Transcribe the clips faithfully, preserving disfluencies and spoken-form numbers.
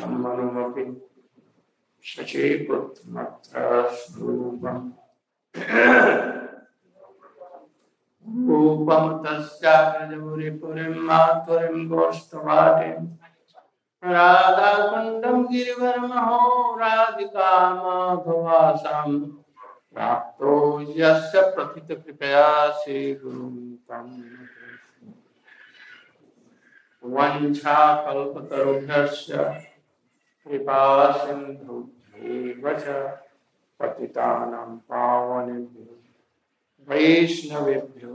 मनुमपि शचीपुत्रमत्र स्वरूपम् रूपं तस्याग्रजमुनिपुरीं मातुरीं गोष्ठवाटीं राधाकुण्डं गिरिवरमहो राधिका माधवासां प्राप्तो यस्य प्रथितकृपया श्रीगुरुं तं वञ्चाकल्पतरुभ्यश्च कृपा सिन्धुभ्यैव च पतितानां पावनेभ्यो वैष्णवेभ्यो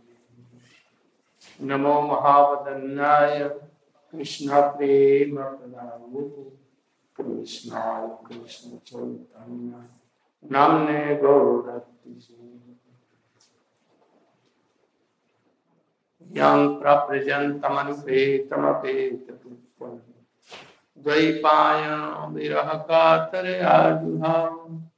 नमो महावदन्याय कृष्ण प्रेम प्रदाय कृष्णाय कृष्ण चैतन्य नाम्ने गौरभक्ति यं प्रव्रजन्तमनुपेतमपेतकृत्वं द्वैपायनो विरह कातरे आजुहाव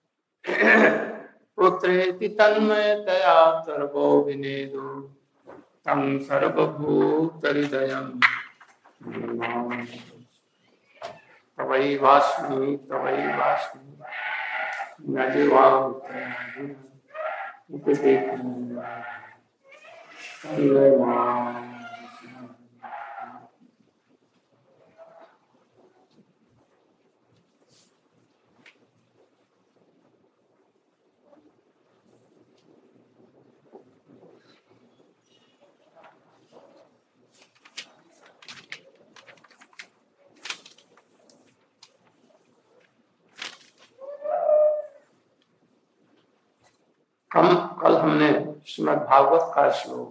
पुत्रेति तन्मयतया सर्वो विनेदो तं सर्वभूतहृदयं तवैवास्मि तवैवास्मि न जीवामि हम कल हमने श्रीमद् भागवत का श्लोक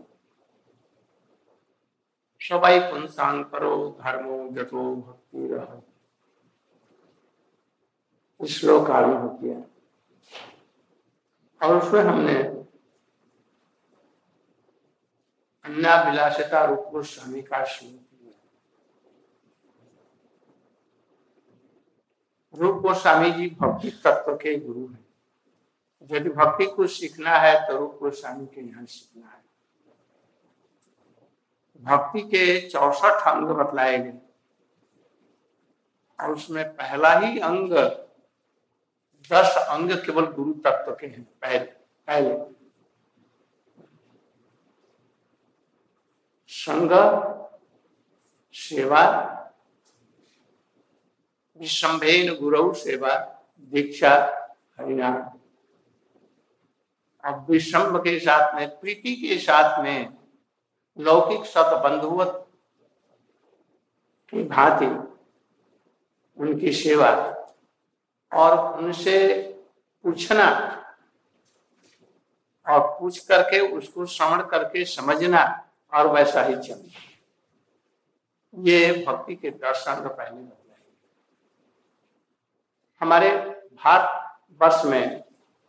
सबाई पुंसांग परो धर्मो जतो भक्ति रह इस श्लोक का आरंभ किया और उसमें हमने अन्याभिलाषिता रूप गोस्वामी का श्लोक किया। रूप गोस्वामी जी भक्ति तत्व के गुरु हैं। यदि भक्ति को सीखना है तो रूप गोस्वामी के यहाँ सीखना है। भक्ति के चौसठ अंग बतलाए गए और उसमें पहला ही अंग दस अंग केवल गुरु तत्व के हैं। पहले पहले संग सेवा विषंभेन गुरु सेवा दीक्षा हरिनाम और विषंभ के साथ में प्रीति के साथ में लौकिक सत बंधुवत की भांति उनकी सेवा और उनसे पूछना और पूछ करके उसको श्रवण करके समझना और वैसा ही चलना, ये भक्ति के दर्शन पहले बताए। हमारे भारत वर्ष में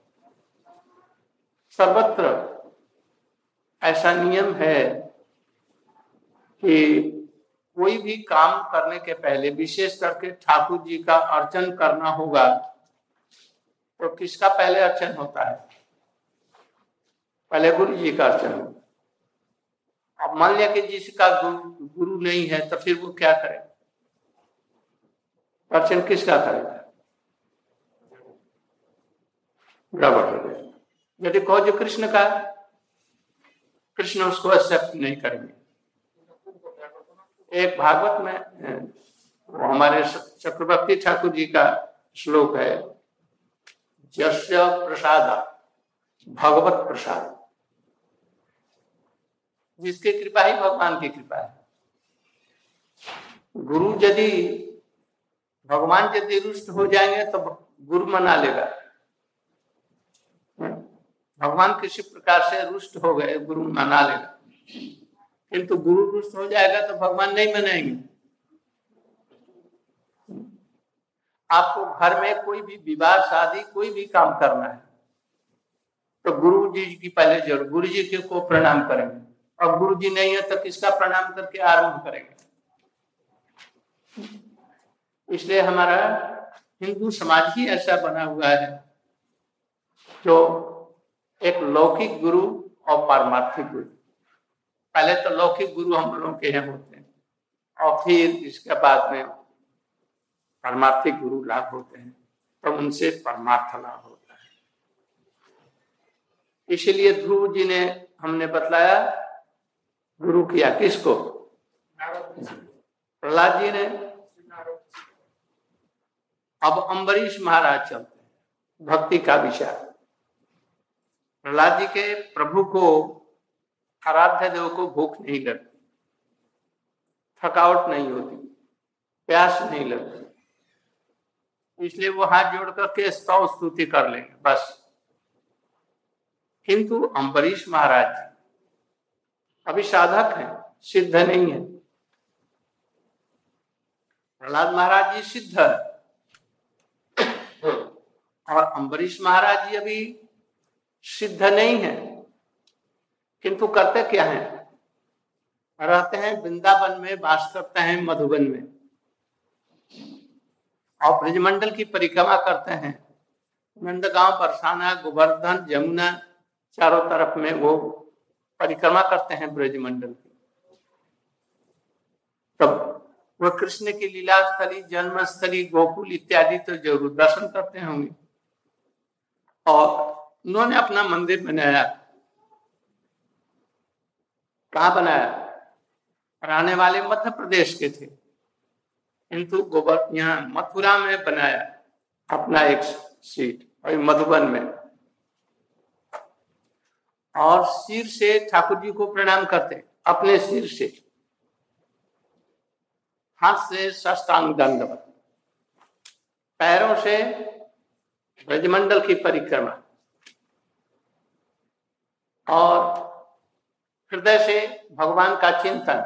सर्वत्र ऐसा नियम है कि कोई भी काम करने के पहले विशेष करके ठाकुर जी का अर्चन करना होगा तो किसका पहले अर्चन होता है? पहले गुरु जी का अर्चन होगा। अब मान लिया कि जिसका गुरु, गुरु नहीं है तो फिर वो क्या करे? अर्चन किसका करेगा? गड़बड़ हो गया। यदि कहो जो कृष्ण का, कृष्ण उसको एक्सेप्ट नहीं करेंगे। एक भागवत में वो हमारे चक्रवर्ती ठाकुर जी का श्लोक है, यस्य प्रसाद भगवत प्रसाद, जिसकी कृपा ही भगवान की कृपा है। गुरु यदि भगवान यदि रुष्ट हो जाएंगे तो गुरु मना लेगा। भगवान किसी प्रकार से रुष्ट हो गए, गुरु मना लेगा, किंतु गुरु रुष्ट हो जाएगा तो भगवान नहीं मनाएंगे। आपको घर में कोई भी विवाह शादी कोई भी काम करना है तो गुरु जी की पहले जरूर गुरु जी के को प्रणाम करेंगे, और गुरु जी नहीं है तो किसका प्रणाम करके आरंभ करेंगे? इसलिए हमारा हिंदू समाज ही ऐसा बना हुआ है जो एक लौकिक गुरु और पारमार्थिक गुरु। पहले तो लौकिक गुरु हम लोगों के यहाँ होते हैं और फिर इसके बाद में परमार्थिक गुरु लाभ होते हैं, तो उनसे परमार्थ लाभ होता है। इसीलिए ध्रुव जी ने हमने बतलाया गुरु किया किसको? प्रहलाद जी ने। अब अम्बरीश महाराज चलते हैं, भक्ति का विचार। प्रहलाद जी के प्रभु को, आराध्य देव को भूख नहीं लगती, थकावट नहीं होती, प्यास नहीं लगती, इसलिए वो हाथ जोड़ करके स्तव स्तुति कर लेंगे बस। किंतु अम्बरीश महाराज जी अभी साधक हैं, सिद्ध नहीं है। प्रहलाद महाराज जी सिद्ध है और अम्बरीश महाराज जी अभी सिद्ध नहीं है, किंतु करते क्या हैं? रहते हैं वृंदावन में, वास करते हैं मधुबन में और ब्रजमंडल की परिक्रमा करते हैं। नंदगांव, बरसाना, गोवर्धन, जमुना चारों तरफ में वो परिक्रमा करते हैं ब्रजमंडल की। तब वह कृष्ण की लीला स्थली, जन्मस्थली, गोकुल इत्यादि तो जरूर दर्शन करते होंगे। और उन्होंने अपना मंदिर बनाया। कहाँ बनाया? रहने वाले मध्य प्रदेश के थे, किंतु गोबर यहाँ मथुरा में बनाया अपना एक सीट, और मधुबन में। और सिर से ठाकुर जी को प्रणाम करते, अपने सिर से, हाथ से साष्टांग दंडवत, पैरों से ब्रजमंडल की परिक्रमा और हृदय से भगवान का चिंतन।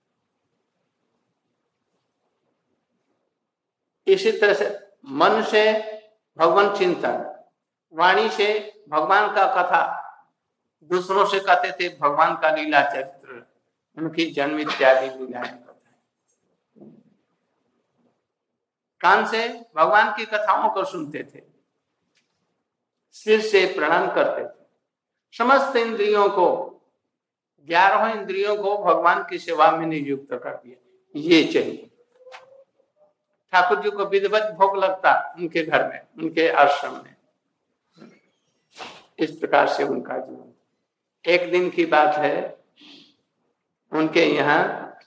इसी तरह से मन से भगवान चिंतन, वाणी से भगवान का कथा, दूसरों से कहते थे भगवान का लीला चरित्र, उनकी जन्म इत्यादि लीलाएं कथा। कान से भगवान की कथाओं को सुनते थे, सिर से प्रणाम करते थे। समस्त इंद्रियों को, ग्यारह इंद्रियों को भगवान की सेवा में नियुक्त कर दिया। ये चाहिए। ठाकुर जी को विधिवत भोग लगता उनके घर में, उनके आश्रम में। इस प्रकार से उनका जीवन। एक दिन की बात है, उनके यहाँ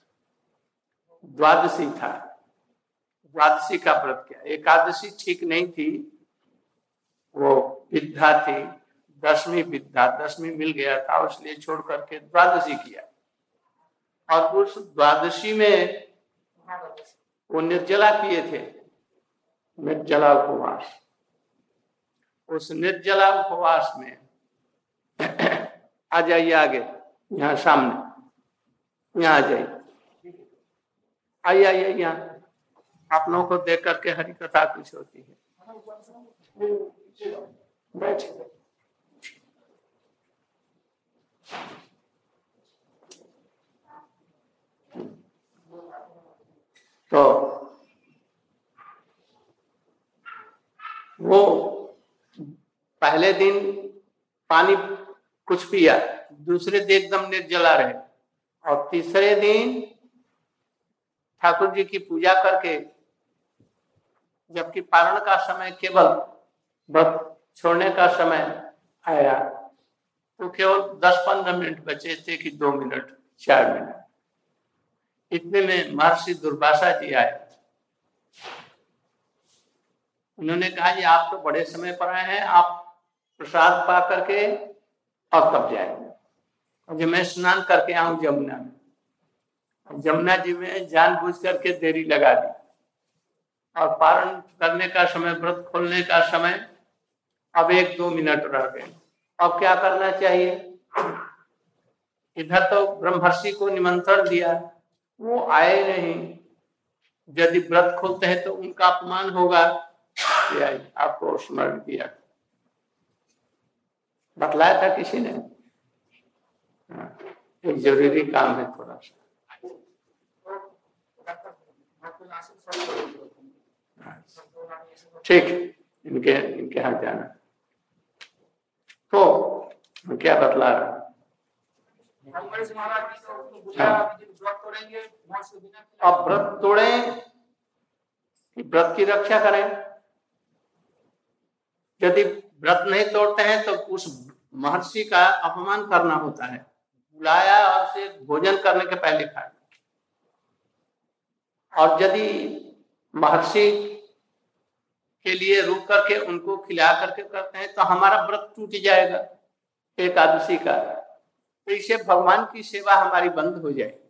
द्वादशी था, द्वादशी का व्रत किया। एकादशी ठीक नहीं थी, वो विद्या थी, दसवीं विद्या, दसवीं मिल गया था, इसलिए छोड़ करके द्वादशी किया। और उस द्वादशी में वो निर्जला किए थे, निर्जला उपवास। उस निर्जला उपवास में आ जाइए आगे, यहाँ सामने, यहाँ आ जाइए, आइए आइए यहाँ। आप लोगों को देख करके हरि कथा कुछ होती है। बैठिए। तो वो पहले दिन पानी कुछ पिया, दूसरे दिन एकदम निर्जला रहे, और तीसरे दिन ठाकुर जी की पूजा करके, जबकि पारण का समय केवल व्रत छोड़ने का समय आया, तो केवल दस पंद्रह मिनट बचे थे कि दो मिनट चार मिनट। इतने में महर्षि दुर्वासा जी आए। उन्होंने कहा जी आप तो बड़े समय पर आए हैं, आप प्रसाद पा करके और तब जाएंगे। और मैं स्नान करके आऊं जमुना में, जमुना जी में जानबूझ करके देरी लगा दी, और पारण करने का समय, व्रत खोलने का समय अब एक दो मिनट रह गए। अब क्या करना चाहिए? इधर तो ब्रह्मर्षि को निमंत्रण दिया, वो आए नहीं। यदि व्रत खोलते हैं तो उनका अपमान होगा। आपको स्मरण किया, बतलाया था किसी ने। एक जरूरी काम है थोड़ा सा। ठीक, इनके इनके यहाँ जाना। तो क्या बतला रहा? अब व्रत तोड़े कि व्रत की रक्षा करें। यदि व्रत नहीं तोड़ते हैं तो उस महर्षि का अपमान करना होता है। बुलाया और उसे भोजन करने के पहले खाया। और यदि महर्षि के लिए रुक करके उनको खिला करके करते हैं तो हमारा व्रत टूट जाएगा एकादशी का। तो इससे भगवान की सेवा हमारी बंद हो जाएगी।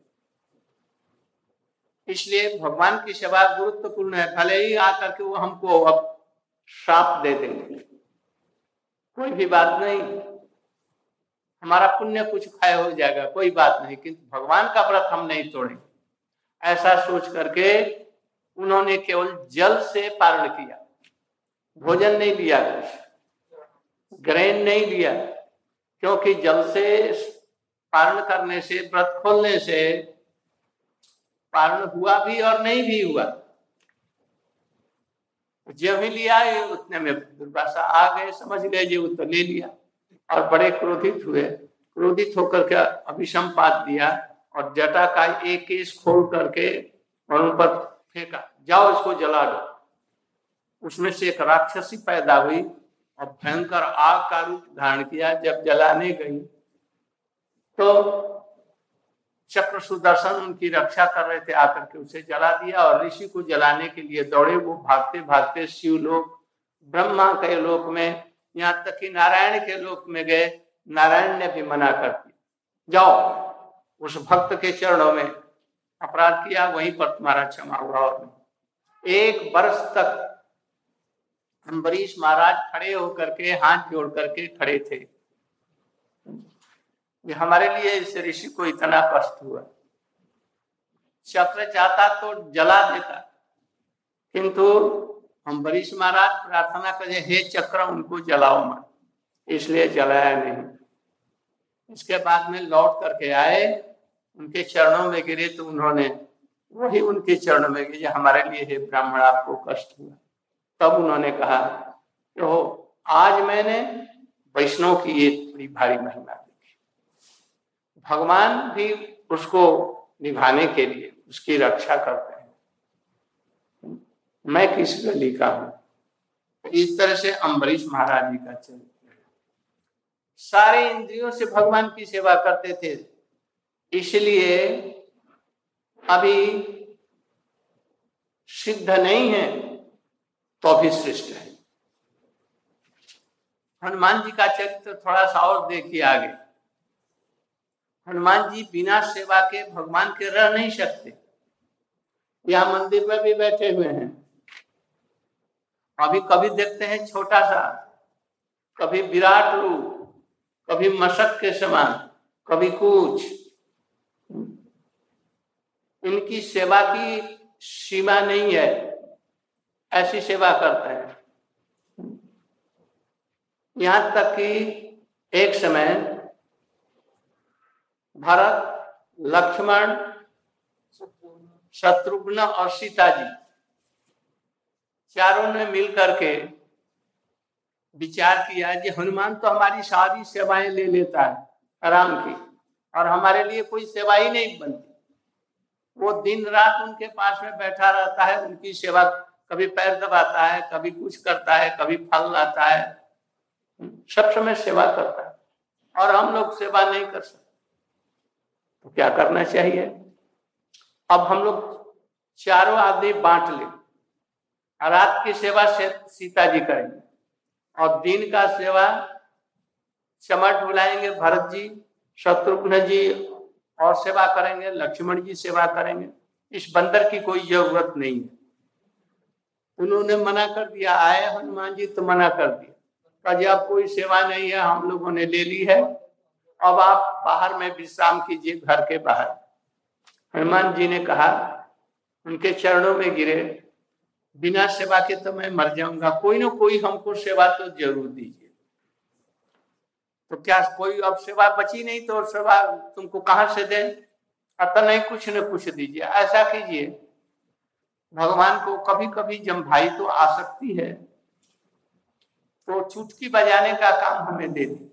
इसलिए भगवान की सेवा गुरुत्वपूर्ण है। भले ही आकर के वो हमको अब श्राप दे देंगे, कोई भी बात नहीं, हमारा पुण्य कुछ क्षय हो जाएगा, कोई बात नहीं, किंतु भगवान का व्रत हम नहीं तोड़ेंगे। ऐसा सोच करके उन्होंने केवल जल से पारण किया, भोजन नहीं लिया, ग्रहण नहीं लिया, क्योंकि जल से पारण करने से, व्रत खोलने से पारण हुआ भी और नहीं भी हुआ। जब ही लिया उतने में दुर्वासा आ गए, समझ गए जी, वो तो ले लिया और बड़े क्रोधित हुए। क्रोधित होकर के अभिसंपात दिया और जटा का एक केस खोल करके और उन पर फेंका, जाओ इसको जला दो। उसमें से एक राक्षसी पैदा हुई और भयंकर आग का रूप धारण किया। जब जलाने गई तो चक्र सुदर्शन उनकी रक्षा कर रहे थे, आकर के उसे जला दिया और ऋषि को जलाने के लिए दौड़े। वो भागते भागते शिवलोक, ब्रह्मा के लोक में, यहाँ तक कि नारायण के लोक में गए। नारायण ने भी मना कर दिया, जाओ उस भक्त के चरणों में, अपराध किया वहीं पर तुम्हारा क्षमा हुआ। और एक वर्ष तक अम्बरीश महाराज खड़े होकर के हाथ जोड़ करके खड़े थे। हमारे लिए इस ऋषि को इतना कष्ट हुआ। चक्र चाहता तो जला देता, किंतु अम्बरीश महाराज प्रार्थना करे, हे चक्र उनको जलाओ मत, इसलिए जलाया नहीं। इसके बाद में लौट करके आए, उनके चरणों में गिरे तो उन्होंने वही उनके चरणों में गिरे, हमारे लिए हे ब्राह्मण आपको कष्ट हुआ। तब उन्होंने कहा तो आज मैंने वैष्णव की ये बड़ी भारी महिमा देखी। भगवान भी उसको निभाने के लिए उसकी रक्षा करते हैं। मैं किस गली का हूं। इस तरह से अम्बरीश महाराज जी का चरित्र है। सारे इंद्रियों से भगवान की सेवा करते थे, इसलिए अभी सिद्ध नहीं है तो भी श्रेष्ठ है। हनुमान जी का चरित्र थोड़ा सा और देखिए आगे। हनुमान जी बिना सेवा के भगवान के रह नहीं सकते। यहाँ मंदिर में भी बैठे हुए हैं, अभी कभी देखते हैं छोटा सा, कभी विराट रूप, कभी मशक के समान, कभी कुछ। इनकी सेवा की सीमा नहीं है, ऐसी सेवा करते हैं। यहाँ तक कि एक समय भरत, लक्ष्मण, शत्रुघ्न और सीता जी चारों ने मिलकर के विचार किया कि हनुमान तो हमारी सारी सेवाएं ले लेता है राम की, और हमारे लिए कोई सेवा ही नहीं बनती। वो दिन रात उनके पास में बैठा रहता है, उनकी सेवा, कभी पैर दबाता है, कभी कुछ करता है, कभी फल लाता है, सब समय सेवा करता है, और हम लोग सेवा नहीं कर सकते। तो क्या करना चाहिए? अब हम लोग चारों आदमी बांट ले, रात की सेवा से सीता जी करेंगे और दिन का सेवा चमट बुलाएंगे भरत जी, शत्रुघ्न जी और सेवा करेंगे, लक्ष्मण जी सेवा करेंगे। इस बंदर की कोई जरूरत नहीं है। उन्होंने मना कर दिया, आए हनुमान जी तो मना कर दिया, कहा अब कोई सेवा नहीं है, हम लोगों ने ले ली है, अब आप बाहर में विश्राम कीजिए, घर के बाहर। हनुमान जी ने कहा, उनके चरणों में गिरे, बिना सेवा के तो मैं मर जाऊंगा, कोई ना कोई हमको सेवा तो जरूर दीजिए। तो क्या कोई अब सेवा बची नहीं तो सेवा तुमको कहां से दे? अतः नहीं, कुछ न कुछ दीजिए। ऐसा कीजिए, भगवान को कभी कभी जम्भाई तो आसक्ति है, तो चुटकी बजाने का काम हमें दे दीजिए।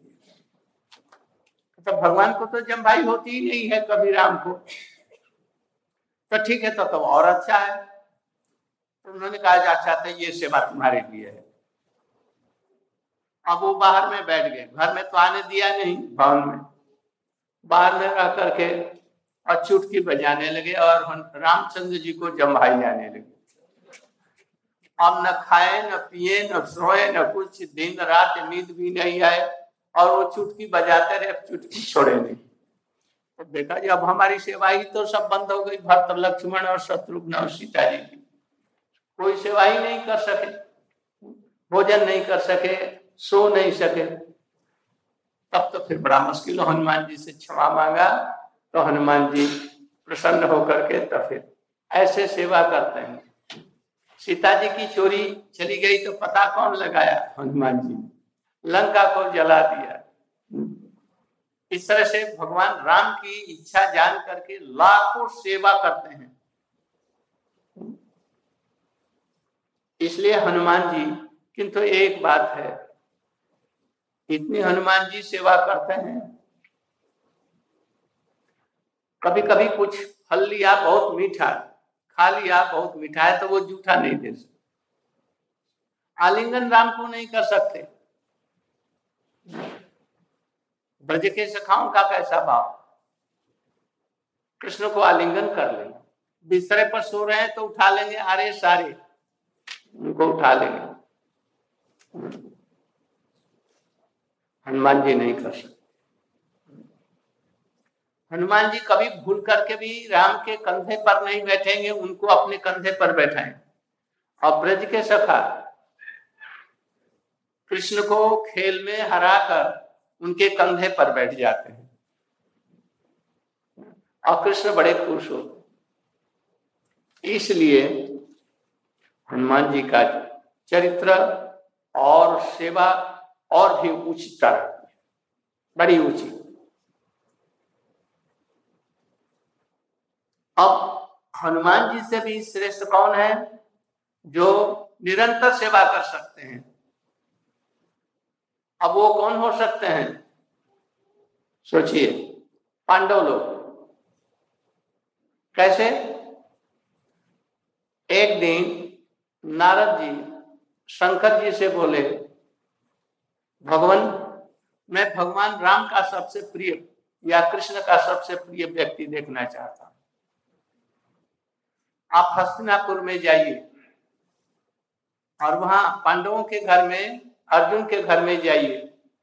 तो भगवान को तो जम्भाई होती ही नहीं है कभी राम को, तो ठीक है, तो, तो और अच्छा है। उन्होंने कहा अच्छा था ये सेवा तुम्हारे लिए है। अब वो बाहर में बैठ गए, घर में तो आने दिया नहीं, भवन में बाहर में रह करके और चुटकी बजाने लगे और रामचंद्र जी को जमाई जाने लगे। अब न खाए न पिए न सोए न कुछ, दिन रात नींद भी नहीं आए और वो चुटकी बजाते रहे, चुटकी छोड़े नहीं। तो देखा जी अब हमारी सेवा ही तो सब बंद हो गई, भरत लक्ष्मण और शत्रुघ्न और सीता जी की कोई सेवा ही नहीं कर सके, भोजन नहीं कर सके, सो नहीं सके। तब तो फिर बड़ा मुश्किल, हनुमान जी से क्षमा मांगा तो हनुमान जी प्रसन्न होकर के तो फिर ऐसे सेवा करते हैं। सीता जी की चोरी चली गई तो पता कौन लगाया? हनुमान जी, लंका को जला दिया। इस तरह से भगवान राम की इच्छा जान करके लाखों सेवा करते हैं। इसलिए हनुमान जी, किंतु एक बात है, इतनी हनुमान जी सेवा करते हैं, कभी कभी कुछ फल लिया बहुत मीठा, खा लिया बहुत मीठा है तो वो जूठा नहीं दे सकते, आलिंगन राम को नहीं कर सकते। ब्रज के सखाओं का कैसा भाव, कृष्ण को आलिंगन कर लेंगे, बिस्तरे पर सो रहे हैं तो उठा लेंगे, अरे सारे उनको उठा लेंगे। हनुमान जी नहीं कर सकते। हनुमान जी कभी भूल करके भी राम के कंधे पर नहीं बैठेंगे, उनको अपने कंधे पर बैठाएं। और ब्रज के सखा कृष्ण को खेल में हराकर उनके कंधे पर बैठ जाते हैं और कृष्ण बड़े खुश होते। इसलिए हनुमान जी का चरित्र और सेवा और भी उच्चतर है, बड़ी ऊंची। अब हनुमान जी से भी श्रेष्ठ कौन है जो निरंतर सेवा कर सकते हैं? अब वो कौन हो सकते हैं? सोचिए, पांडव लोग। कैसे? एक दिन नारद जी शंकर जी से बोले, भगवान मैं भगवान राम का सबसे प्रिय या कृष्ण का सबसे प्रिय व्यक्ति देखना चाहता हूं, आप हस्तिनापुर में जाइए और वहां पांडवों के घर में, अर्जुन के घर में जाइए,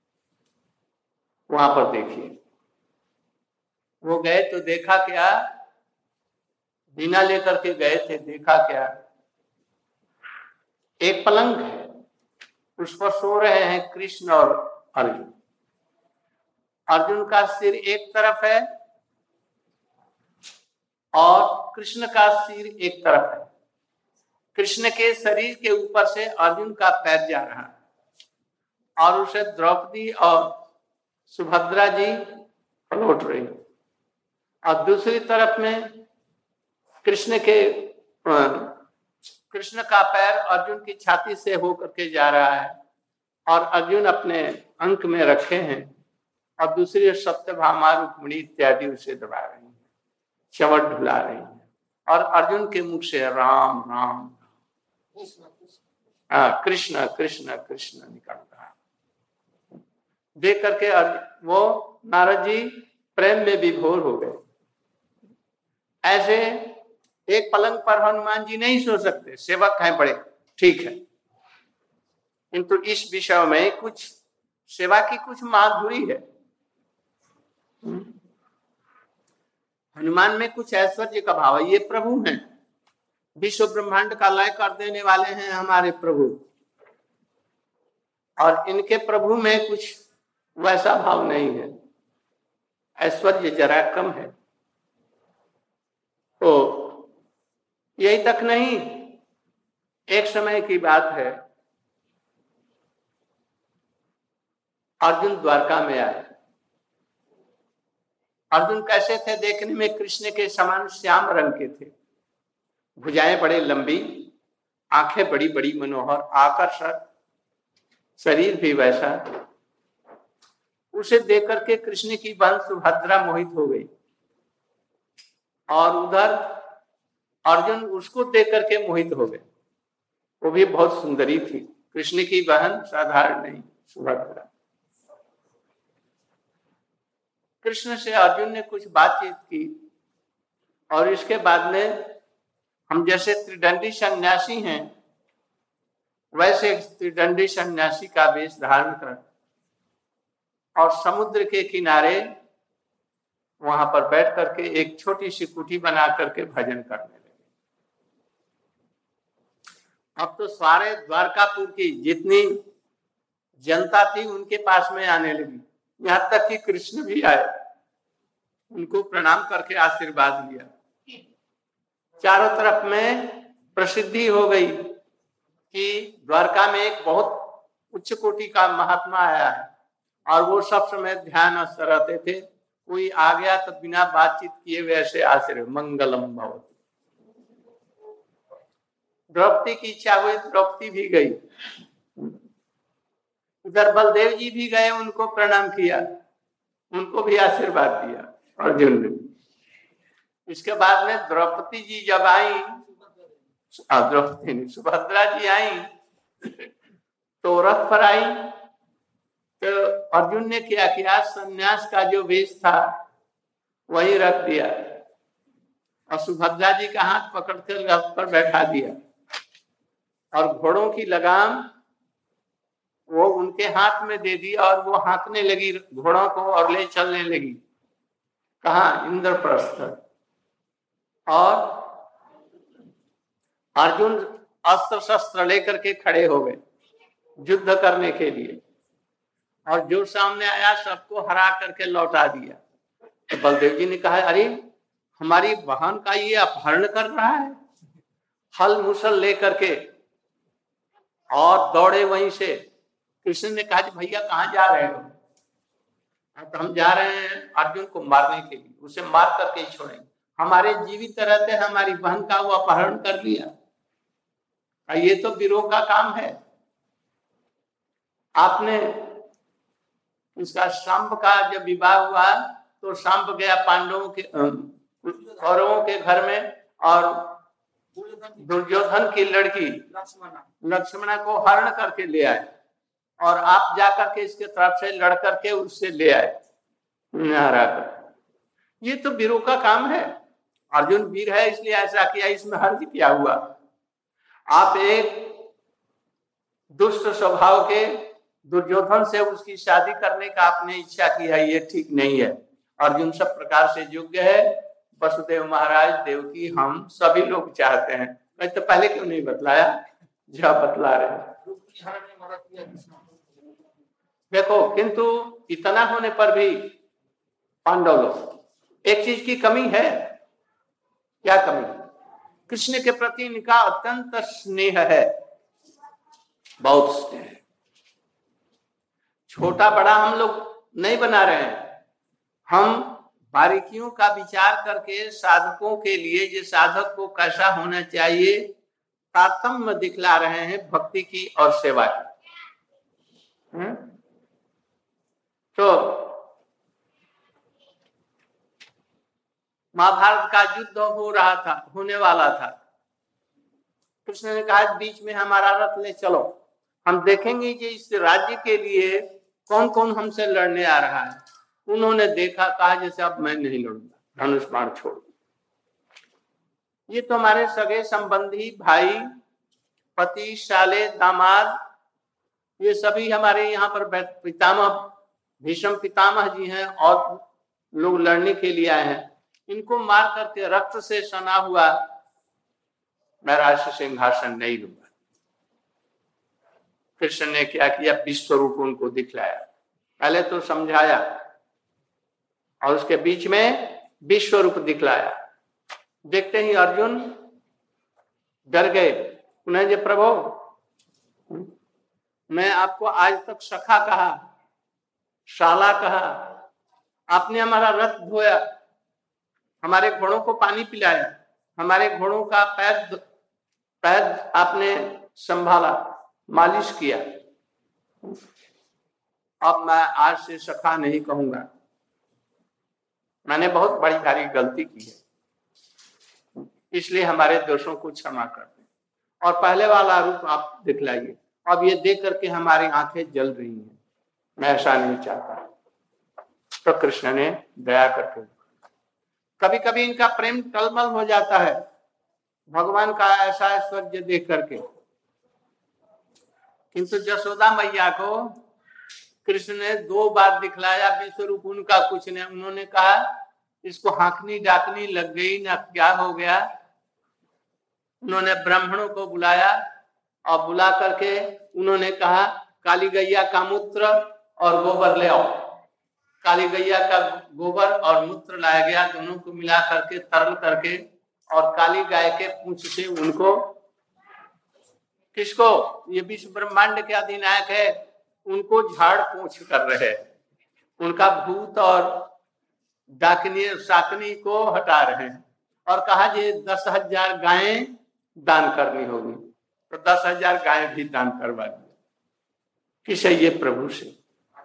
वहां पर देखिए। वो गए तो देखा क्या, बिना लेकर के गए थे, देखा क्या, एक पलंग है, उस पर सो रहे हैं कृष्ण और अर्जुन। अर्जुन का सिर एक तरफ है और कृष्ण का सिर एक तरफ है। कृष्ण के शरीर के ऊपर से अर्जुन का पैर जा रहा है और उसे द्रौपदी और सुभद्रा जी लौट रही, और दूसरी तरफ में कृष्ण के कृष्ण का पैर अर्जुन की छाती से होकर के जा रहा है और अर्जुन अपने अंक में रखे हैं और दूसरी सत्यभामा रुक्मिणी इत्यादि उसे दबा रही हैं, चवट ढुला रही हैं, और अर्जुन के मुख से राम राम हाँ कृष्ण कृष्ण कृष्ण निकल रहा है। देख करके वो नारद जी प्रेम में विभोर हो गए। ऐसे एक पलंग पर हनुमान जी नहीं सो सकते, सेवक हैं बड़े, ठीक है, किंतु इस विषय में कुछ सेवा की कुछ माधुरी है। हनुमान में कुछ ऐश्वर्य का भाव है। ये प्रभु हैं, विश्व ब्रह्मांड का लय कर देने वाले हैं हमारे प्रभु, और इनके प्रभु में कुछ वैसा भाव नहीं है, ऐश्वर्य जरा कम है। तो यही तक नहीं, एक समय की बात है, अर्जुन द्वारका में आए। अर्जुन कैसे थे? देखने में कृष्ण के समान श्याम रंग के थे, भुजाएं बड़े लंबी, आंखें बड़ी बड़ी मनोहर, आकर्षक, शरीर भी वैसा। उसे देख करके कृष्ण की बहन सुभद्रा मोहित हो गई और उधर अर्जुन उसको देख करके मोहित हो गए। वो भी बहुत सुंदरी थी। कृष्ण की बहन साधारण नहीं, सुभद्रा। कृष्ण से अर्जुन ने कुछ बातचीत की और इसके बाद में हम जैसे त्रिदंडी सन्यासी हैं वैसे त्रिदंडी सन्यासी का वेश धारण कर और समुद्र के किनारे वहां पर बैठ करके एक छोटी सी कुटी बना करके भजन करने लगे। अब तो सारे द्वारकापुर की जितनी जनता थी उनके पास में आने लगी, यहाँ तक कि कृष्ण भी आए, उनको प्रणाम करके आशीर्वाद लिया। चारों तरफ में प्रसिद्धि हो गई कि द्वारका में एक बहुत उच्च कोटि का महात्मा आया है और वो सब समय ध्यानस्थ रहते थे। कोई आ गया तो बिना बातचीत किए वैसे आशीर्वाद, मंगलम भवतु। द्रौपदी की इच्छा हुई, द्रौपदी भी गई। उधर बलदेव जी भी गए, उनको प्रणाम किया, उनको भी आशीर्वाद दिया अर्जुन ने। इसके बाद में द्रौपदी जी जब आई, द्रौपदी नहीं सुभद्रा जी आई तो रथ पर आई तो अर्जुन ने क्या किया, सन्यास का जो वेश था वही रख दिया और सुभद्रा जी का हाथ पकड़कर रथ पर बैठा दिया और घोड़ों की लगाम वो उनके हाथ में दे दी और वो हाँकने लगी घोड़ों को और ले चलने लगी। कहाँ? इंद्रप्रस्थ। और अर्जुन अस्त्र शस्त्र लेकर के खड़े हो गए युद्ध करने के लिए और जो सामने आया सबको हरा करके लौटा दिया। तो बलदेव जी ने कहा, अरे हमारी बहन का ये अपहरण कर रहा है, हल मुसल लेकर के, और दौड़े वहीं से। कृष्ण ने कहा, भैया कहाँ जा रहे हो? तो हम जा रहे हैं अर्जुन को मारने के लिए, उसे मार करके ही छोड़ेंगे। हमारे जीवित रहते हमारी बहन का वो अपहरण कर लिया, ये तो विरोह का काम है। आपने उसका शांब का जब विवाह हुआ तो शांब गया पांडवों के कौरवों के घर में और दुर्योधन की लड़की लक्ष्मणा को हरण करके ले आए और आप जाकर के इसके तरफ से लड़ करके उससे ले आए हरा कर। ये तो वीरों का काम है। अर्जुन वीर है इसलिए ऐसा किया, इसमें हर्ज क्या हुआ? आप एक दुष्ट स्वभाव के दुर्योधन से उसकी शादी करने का आपने इच्छा की है, ये ठीक नहीं है। अर्जुन सब प्रकार से योग्य है। वसुदेव महाराज, देवकी, हम सभी लोग चाहते हैं। मैं तो पहले क्यों नहीं बतलाया? जब बतला रहे देखो, किंतु इतना होने पर भी पांडव लोग, एक चीज की कमी है। क्या कमी? कृष्ण के प्रति इनका अत्यंत स्नेह है, बहुत स्नेह। छोटा बड़ा हम लोग नहीं बना रहे हैं, हम बारीकियों का विचार करके साधकों के लिए, जो साधक को कैसा होना चाहिए, तारतम्य दिखला रहे हैं भक्ति की और सेवा की। हुँ? तो महाभारत का युद्ध हो रहा था, होने वाला था। कृष्ण ने कहा, बीच में हमारा रथ ले चलो, हम देखेंगे कि इस राज्य के लिए कौन कौन हमसे लड़ने आ रहा है। उन्होंने देखा, कहा जैसे अब मैं नहीं लड़ूंगा, धनुष बाण छोड़। ये तो हमारे सगे संबंधी, भाई, पति, साले, दामाद, ये सभी हमारे यहाँ पर पितामह, भीष्म पितामह जी हैं और लोग लड़ने के लिए आए हैं। इनको मार करके रक्त से सना हुआ मैं राष्ट्र सिंहासन नहीं लूंगा। कृष्ण ने क्या किया? विश्व रूप उनको दिखलाया। पहले तो समझाया और उसके बीच में विश्व रूप दिखलाया। देखते ही अर्जुन डर गए। उन्हें जो प्रभु, मैं आपको आज तक सखा कहा, शाला कहा, आपने हमारा रथ धोया, हमारे घोड़ों को पानी पिलाया, हमारे घोड़ों का पैर पैर आपने संभाला, मालिश किया। अब मैं आज से सखा नहीं कहूंगा, मैंने बहुत बड़ी भारी गलती की है, इसलिए हमारे दोषों को क्षमा कर दें। और पहले वाला रूप आप दिखलाइए। अब ये देख करके हमारी आंखें जल रही हैं, मैं ऐसा नहीं चाहता। तो कृष्ण ने दया करके, कभी कभी इनका प्रेम टलमल हो जाता है भगवान का ऐसा ऐश्वर्य देख करके, किंतु जसोदा मैया को कृष्ण ने दो बार दिखलाया विश्व रूप, उनका कुछ नहीं। उन्होंने कहा इसको हाकनी डाकनी लग गई ना, क्या हो गया। उन्होंने ब्राह्मणों को बुलाया और बुला करके उन्होंने कहा काली गैया का मूत्र और गोबर ले आओ। काली गैया का गोबर और मूत्र लाया गया, दोनों को मिला करके तरल करके, और काली गाय के पूंछ से उनको, किसको, ये विश्व ब्रह्मांड के अधिनायक है, उनको झाड़ पोंछ कर रहे, उनका भूत और डाकनी साकनी को हटा रहे हैं। और कहा ये दस हजार गायें दान करनी होगी, तो दस हजार गायें भी दान करवा दी। किसे? ये प्रभु से।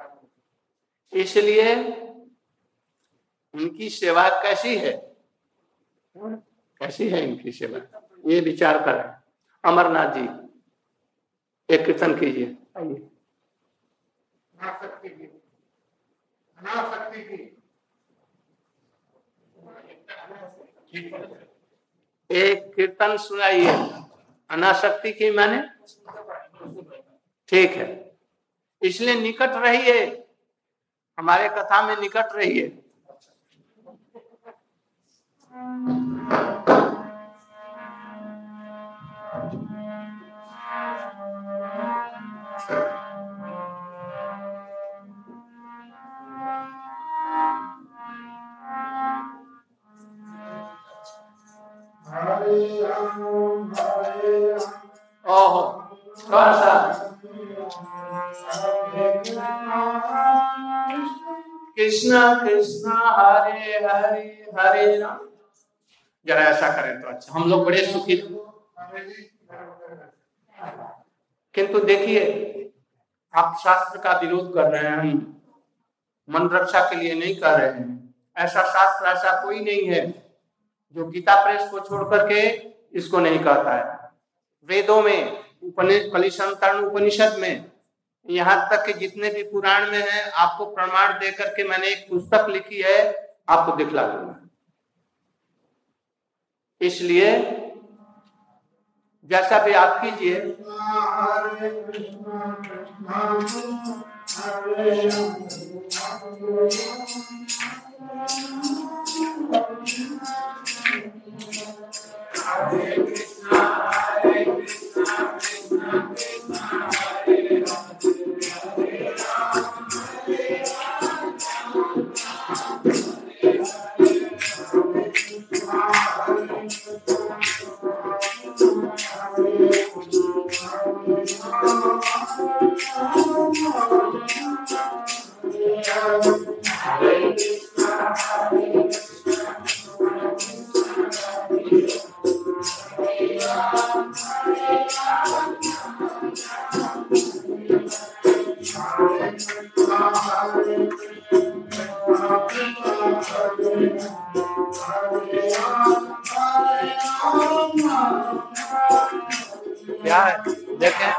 इसलिए इनकी सेवा कैसी है, कैसी है इनकी सेवा, ये विचार करें। अमरनाथ जी एक कीर्तन कीजिए, आइए। अनासक्ति की, अनासक्ति की, एक कीर्तन सुनाइए अनासक्ति की माने। ठीक है, इसलिए निकट रहिए, हमारे कथा में निकट रहिए। ओहो, थोड़ा सा कृष्णा कृष्णा हरे हरे हरे राम, जरा ऐसा करें तो अच्छा, हम लोग बड़े सुखी। किंतु देखिए आप शास्त्र का विरोध कर रहे हैं, मन रक्षा के लिए नहीं कर रहे हैं। ऐसा शास्त्र ऐसा कोई नहीं है जो गीता प्रेस को छोड़ करके इसको नहीं कहता है। वेदों में, कलिशंतरण उपनिषद में, यहाँ तक कि जितने भी पुराण में है, आपको प्रमाण दे करके मैंने एक पुस्तक लिखी है, आपको दिखला दूंगा। इसलिए जैसा भी आप कीजिए। क्या है देखें,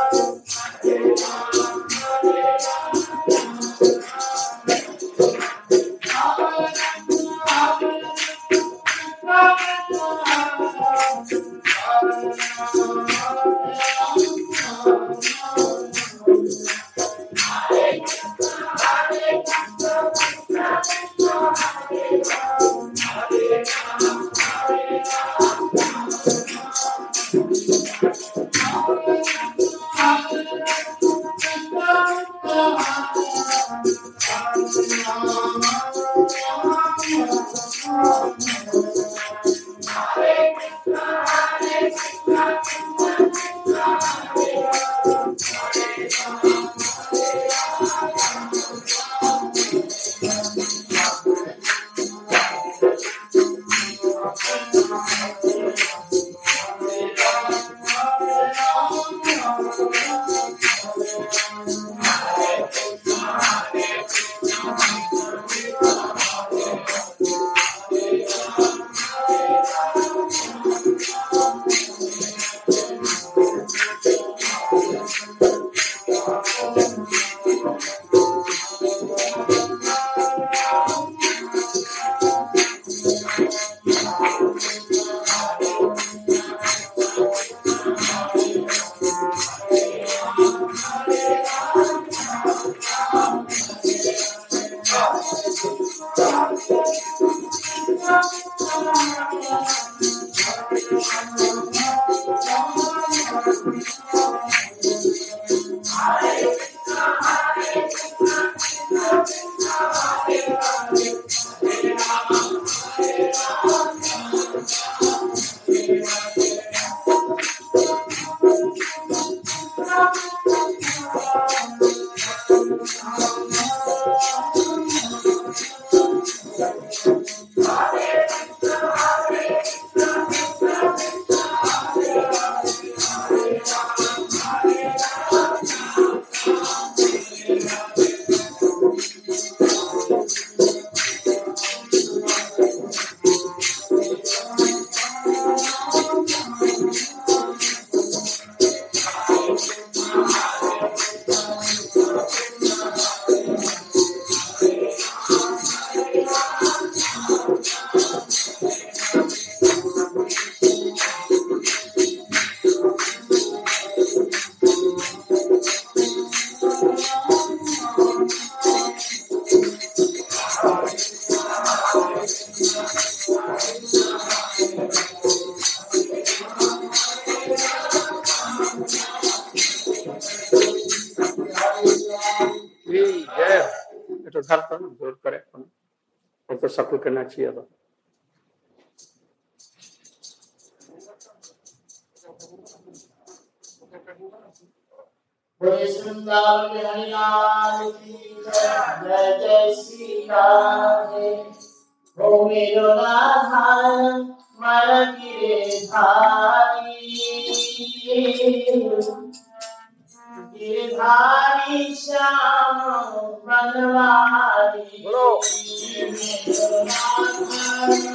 जोर करे तो सफल करना चाहिए। अब जय जय श्री राधे ओ मेरो राधा मन गिरधारी गिरधारी श्याम बनवारी बोलो मेरो राधा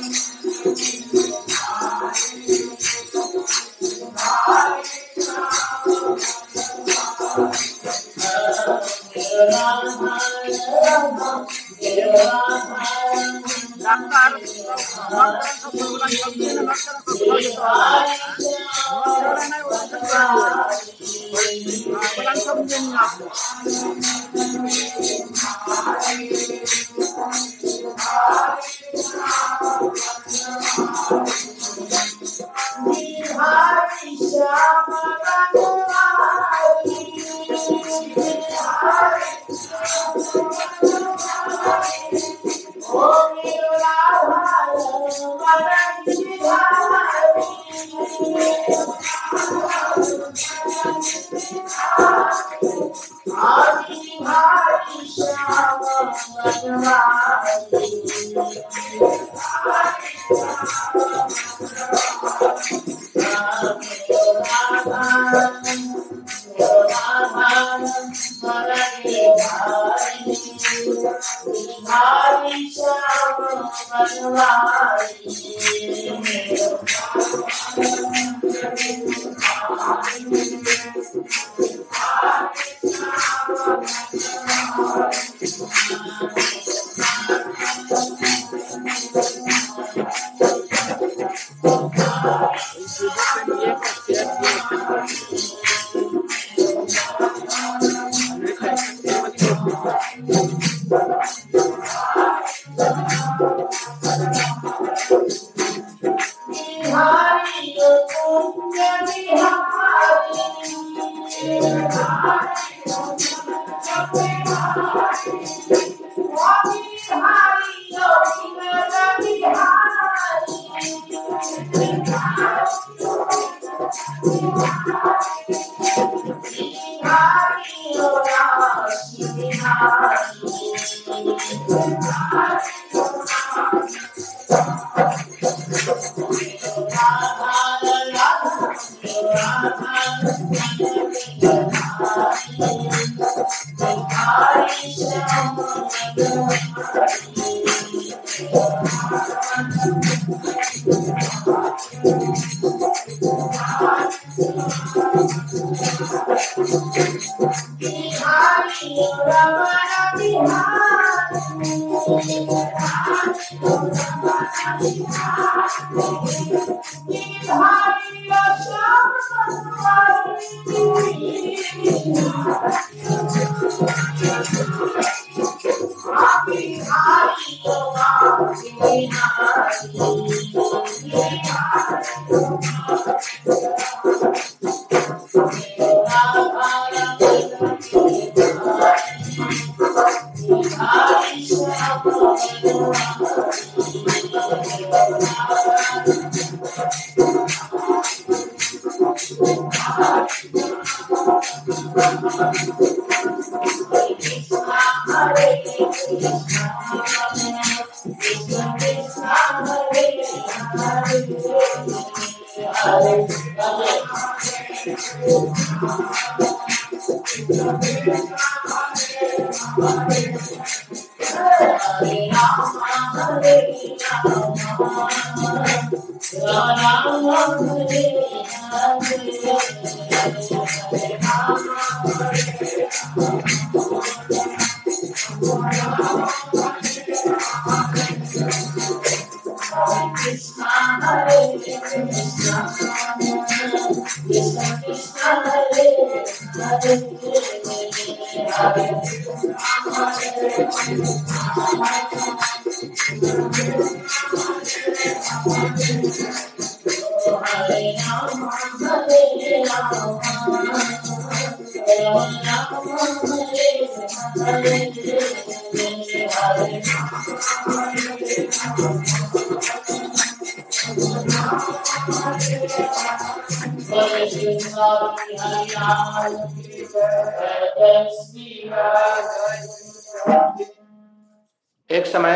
एक समय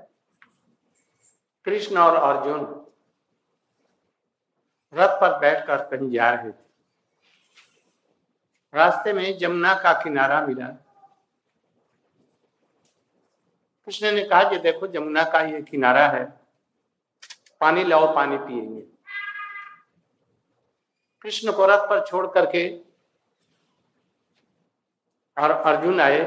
कृष्ण और अर्जुन रथ पर बैठकर कहीं जा रहे थे। रास्ते में जमुना का किनारा मिला। कृष्ण ने कहा कि देखो जमुना का ये किनारा है, पानी लाओ, पानी पिएंगे। कृष्ण को रथ पर छोड़ करके और अर्जुन आए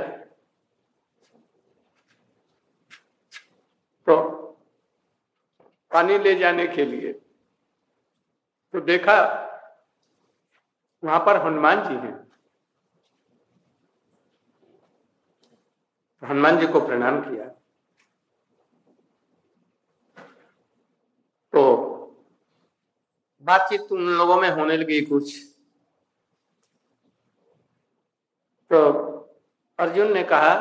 तो पानी ले जाने के लिए, तो देखा वहां पर हनुमान जी हैं। हनुमान जी को प्रणाम किया तो बातचीत उन लोगों में होने लगी कुछ। तो अर्जुन ने कहा,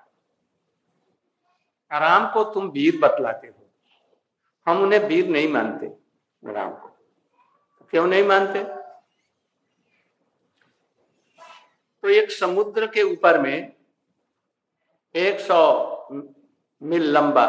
राम को तुम वीर बतलाते हो, हम उन्हें वीर नहीं मानते। राम को क्यों नहीं मानते? तो एक समुद्र के ऊपर में एक सौ मील लंबा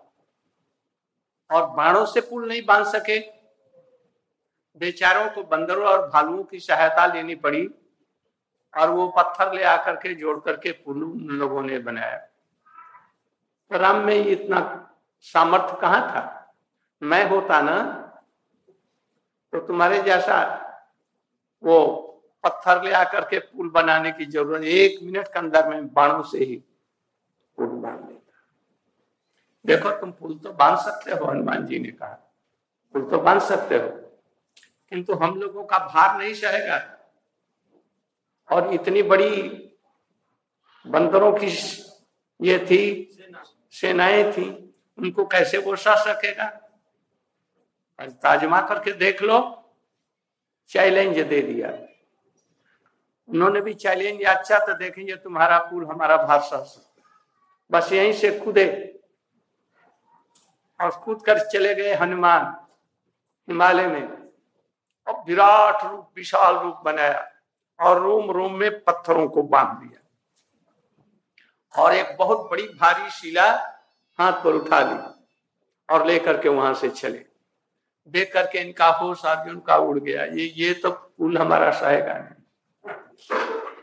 और बाणों से पुल नहीं बांध सके। बेचारों को बंदरों और भालुओं की सहायता लेनी पड़ी और वो पत्थर ले आकर के जोड़ करके पुल उन लोगों ने बनाया। तो राम में इतना सामर्थ्य कहाँ था? मैं होता ना तो तुम्हारे जैसा वो पत्थर ले आकर के पुल बनाने की जरूरत, एक मिनट के अंदर में बाणों से ही पुल बांध देता। देखो तुम पुल तो बांध सकते हो, हनुमान जी ने कहा, पुल तो बांध सकते हो, किंतु हम लोगों का भार नहीं सहेगा। और इतनी बड़ी बंदरों की ये थी, सेनाएं थी, उनको कैसे वो सह सकेगा? आजमा करके देख लो, चैलेंज दे दिया। उन्होंने भी चैलेंज, अच्छा तो देखेंगे तुम्हारा पुल हमारा भार सह सकता, बस यहीं से कूदे और कूद कर चले गए हनुमान हिमालय में, और विराट रूप, विशाल रूप बनाया और रोम रोम में पत्थरों को बांध दिया और एक बहुत बड़ी भारी शिला हाथ पर उठा ली और लेकर के वहां से चले। देख करके इनका होश अर्जुन का उड़ गया, ये ये तो पुल हमारा सहेगा नहीं।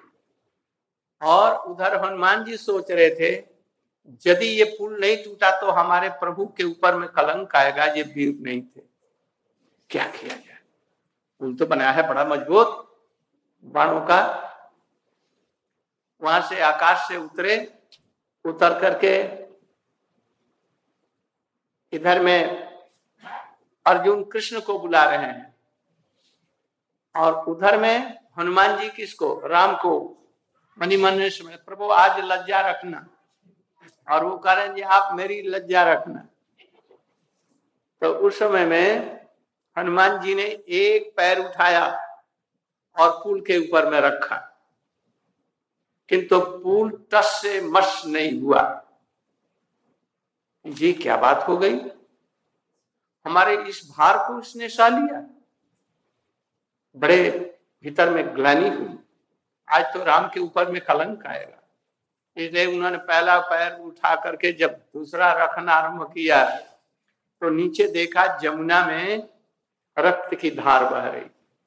और उधर हनुमान जी सोच रहे थे यदि ये पुल नहीं टूटा तो हमारे प्रभु के ऊपर में कलंक आएगा, ये वीर नहीं थे, क्या किया जाए। पुल तो बनाया है बड़ा मजबूत बाणों का। वहां से आकाश से उतरे, उतर करके इधर में अर्जुन कृष्ण को बुला रहे हैं और उधर में हनुमान जी किसको, राम को मनी मन में समझ, प्रभु आज लज्जा रखना, और वो कह रहे हैं जी आप मेरी लज्जा रखना। तो उस समय में हनुमान जी ने एक पैर उठाया और पुल के ऊपर में रखा, किंतु पुल टस से मस नहीं हुआ। जी क्या बात हो गई, हमारे इस भार को उसने सह लिया। बड़े भीतर में ग्लानि हुई, आज तो राम के ऊपर में कलंक आएगा। इसलिए उन्होंने पहला पैर उठा करके जब दूसरा रखना आरंभ किया तो नीचे देखा जमुना में रक्त की धार बह रही।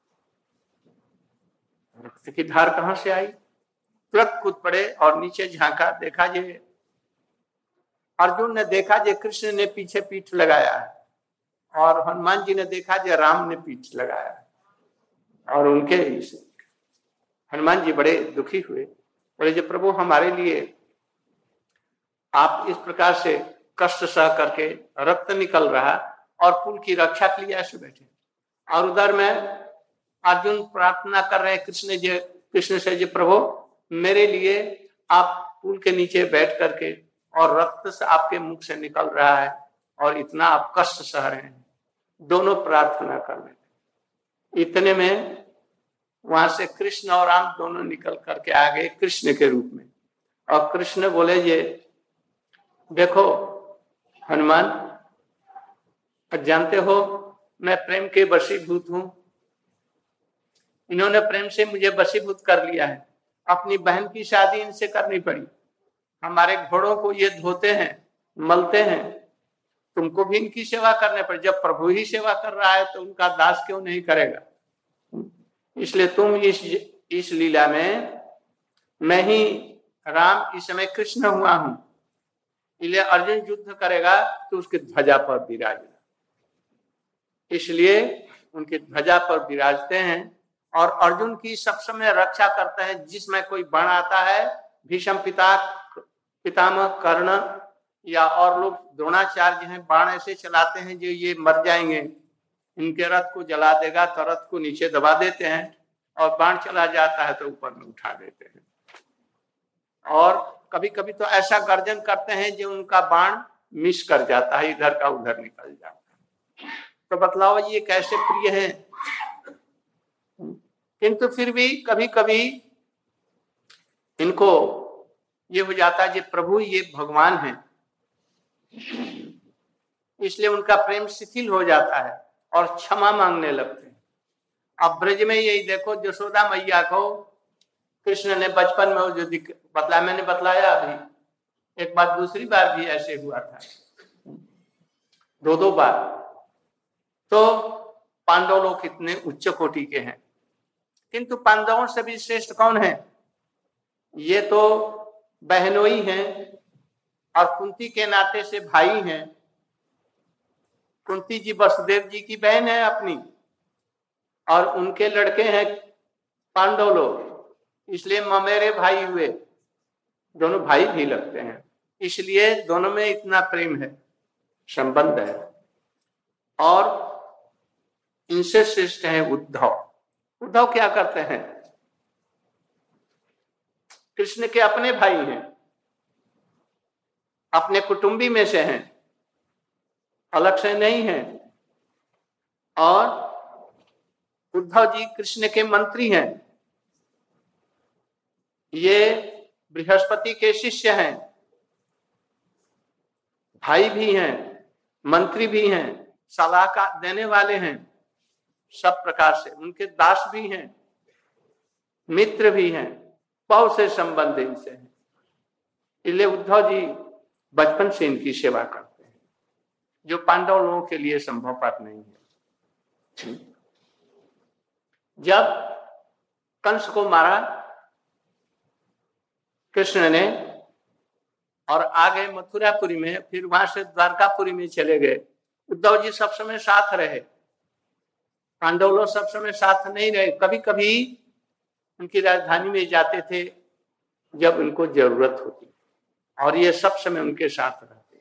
रक्त की धार कहां से आई, तुरंत कूद पड़े और नीचे झांका, देखा जे अर्जुन ने देखा जे कृष्ण ने पीछे पीठ लगाया है, और हनुमान जी ने देखा जे राम ने पीठ लगाया है, और उनके हनुमान जी बड़े दुखी हुए, बोले जो प्रभु हमारे लिए आप इस प्रकार से कष्ट सह करके रक्त निकल रहा और पुल की रक्षा के लिए ऐसे बैठे। और उधर में अर्जुन प्रार्थना कर रहे हैं कृष्ण जी कृष्ण से, जी प्रभु मेरे लिए आप पुल के नीचे बैठ करके, और रक्त से आपके मुख से निकल रहा है और इतना आप कष्ट सह रहे हैं, दोनों प्रार्थना कर रहे। इतने में वहां से कृष्ण और राम दोनों निकल करके आ गए कृष्ण के रूप में, और कृष्ण बोले ये देखो हनुमान, जानते हो मैं प्रेम के वशीभूत हूं, इन्होंने प्रेम से मुझे वशीभूत कर लिया है, अपनी बहन की शादी इनसे करनी पड़ी, हमारे घोड़ों को ये धोते हैं मलते हैं, तुमको भी इनकी सेवा करने पड़ी, जब प्रभु ही सेवा कर रहा है तो उनका दास क्यों नहीं करेगा, इसलिए तुम इस इस लीला में, मैं ही राम इस समय कृष्ण हुआ हूं, इसलिए अर्जुन युद्ध करेगा तो उसकी ध्वजा पर विराजना, इसलिए उनकी ध्वजा पर विराजते हैं और अर्जुन की सब समय रक्षा करते हैं। जिसमें कोई बाण आता है, भीष्म पिता पितामह कर्ण या और लोग द्रोणाचार्य हैं, बाण ऐसे चलाते हैं जो ये मर जाएंगे, इनके रथ को जला देगा, तो रथ को नीचे दबा देते हैं और बाण चला जाता है तो ऊपर में उठा देते हैं। और कभी कभी तो ऐसा गर्जन करते हैं जो उनका बाण मिस कर जाता है, इधर का उधर निकल जाता है। तो बतलाओ ये कैसे प्रिय है, किंतु फिर भी कभी कभी इनको ये हो जाता है कि प्रभु ये भगवान है, इसलिए उनका प्रेम शिथिल हो जाता है और क्षमा मांगने लगते हैं। अब ब्रज में यही देखो, यशोदा मैया को कृष्ण ने बचपन में जो बतलाया, मैंने बतलाया अभी, एक बार दूसरी बार भी ऐसे हुआ था, दो दो बार। तो पांडव लोग कितने उच्च कोटि के हैं, किंतु पांडवों से भी श्रेष्ठ कौन है, ये तो बहनोई हैं और कुंती के नाते से भाई हैं। कुंती जी वसुदेव जी की बहन है अपनी, और उनके लड़के हैं पांडव लोग, इसलिए ममेरे भाई हुए, दोनों भाई भी लगते हैं, इसलिए दोनों में इतना प्रेम है, संबंध है। और इनसे श्रेष्ठ है उद्धव। उद्धव क्या करते हैं, कृष्ण के अपने भाई हैं, अपने कुटुंबी में से हैं, अलग से नहीं हैं। और उद्धव जी कृष्ण के मंत्री हैं, ये बृहस्पति के शिष्य हैं, भाई भी हैं, मंत्री भी हैं, सलाह का देने वाले हैं, सब प्रकार से उनके दास भी हैं, मित्र भी हैं, बहुत से संबंध इनसे हैं। इसलिए उद्धव जी बचपन से इनकी सेवा करते हैं, जो पांडव लोगों के लिए संभवपर नहीं है। जब कंस को मारा कृष्ण ने और आ गए मथुरापुरी में, फिर वहां से द्वारकापुरी में चले गए। उद्धव जी सब समय साथ रहे, पांडव लोग सब समय साथ नहीं रहे। कभी कभी उनकी राजधानी में जाते थे जब उनको जरूरत होती, और ये सब समय उनके साथ रहते थे।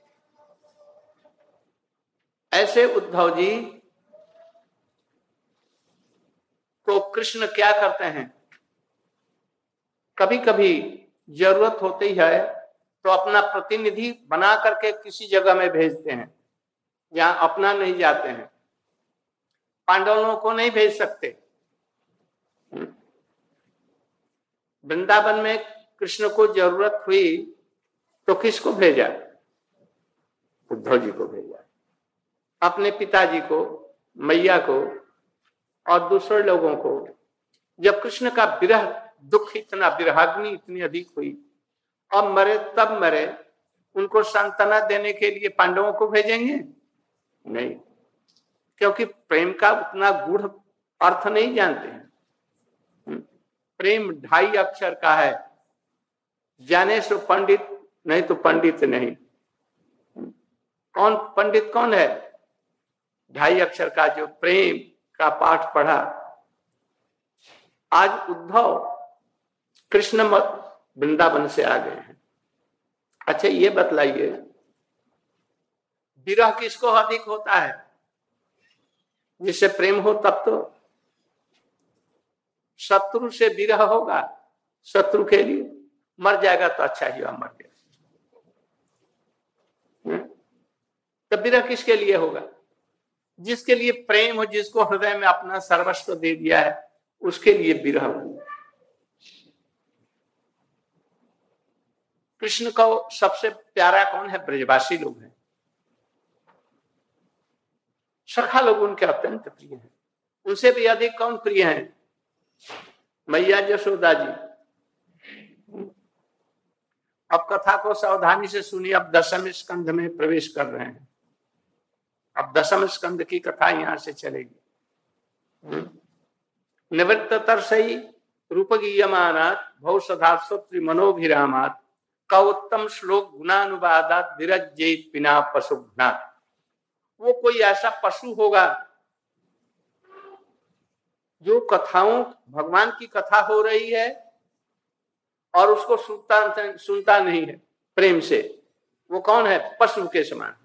ऐसे उद्धव जी को कृष्ण क्या करते हैं, कभी कभी जरूरत होती है तो अपना प्रतिनिधि बना करके किसी जगह में भेजते हैं जहां अपना नहीं जाते हैं। पांडवों को नहीं भेज सकते। वृंदावन में कृष्ण को जरूरत हुई तो किसको भेजा? उद्धव जी को भेजा, अपने पिताजी को, मैया को और दूसरे लोगों को। जब कृष्ण का विरह दुख इतना, विरहाग्नि इतनी अधिक हुई और मरे, तब मरे, उनको सांत्वना देने के लिए पांडवों को भेजेंगे? नहीं, क्योंकि प्रेम का उतना गूढ़ अर्थ नहीं जानते हैं। प्रेम ढाई अक्षर का है, जाने सो पंडित, नहीं तो पंडित नहीं। कौन पंडित कौन है? ढाई अक्षर का जो प्रेम का पाठ पढ़ा। आज उद्धव कृष्ण वृंदावन से आ गए हैं। अच्छा ये बतलाइए, विरह किसको अधिक होता है? जिससे प्रेम हो तब तो। शत्रु से विरह होगा, शत्रु के लिए मर जाएगा तो अच्छा ही हुआ, मर गया। तब विरह किसके लिए होगा? जिसके लिए प्रेम हो, जिसको हृदय में अपना सर्वस्व दे दिया है, उसके लिए विरह होगा। कृष्ण को सबसे प्यारा कौन है? ब्रजवासी लोग हैं। सखा लोग उनके अत्यंत प्रिय हैं। उनसे भी अधिक कौन प्रिय हैं? मैया यशोदा जी। अब कथा को सावधानी से सुनिए। अब दसम स्कंध में प्रवेश कर रहे हैं। अब दसम स्कंध की कथा यहां से चलेगी। निवृत्ततरसई रूपगीयमानात् भवसधात्सुत्री मनोभिरामात् का उत्तम श्लोक गुणानुवादात् विरज्येत पिना पशुघ्नात्। वो कोई ऐसा पशु होगा जो कथाओं, भगवान की कथा हो रही है और उसको सुनता सुनता नहीं है प्रेम से। वो कौन है? पशु के समान।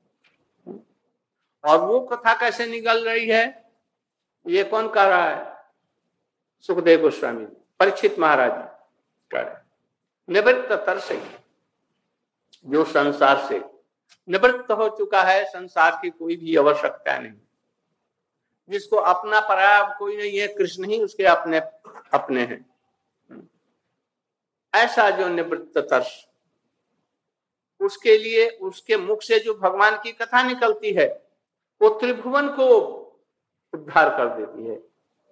और वो कथा कैसे निकल रही है, ये कौन कर रहा है? सुखदेव गोस्वामी, परीक्षित महाराज कर रहे। निवृत्त तरसई, जो संसार से निवृत्त हो चुका है, संसार की कोई भी आवश्यकता नहीं, जिसको अपना पराया कोई नहीं है, कृष्ण ही उसके अपने अपने हैं। ऐसा जो निवृत्त तरस, उसके लिए उसके मुख से जो भगवान की कथा निकलती है वो त्रिभुवन को उद्धार कर देती है।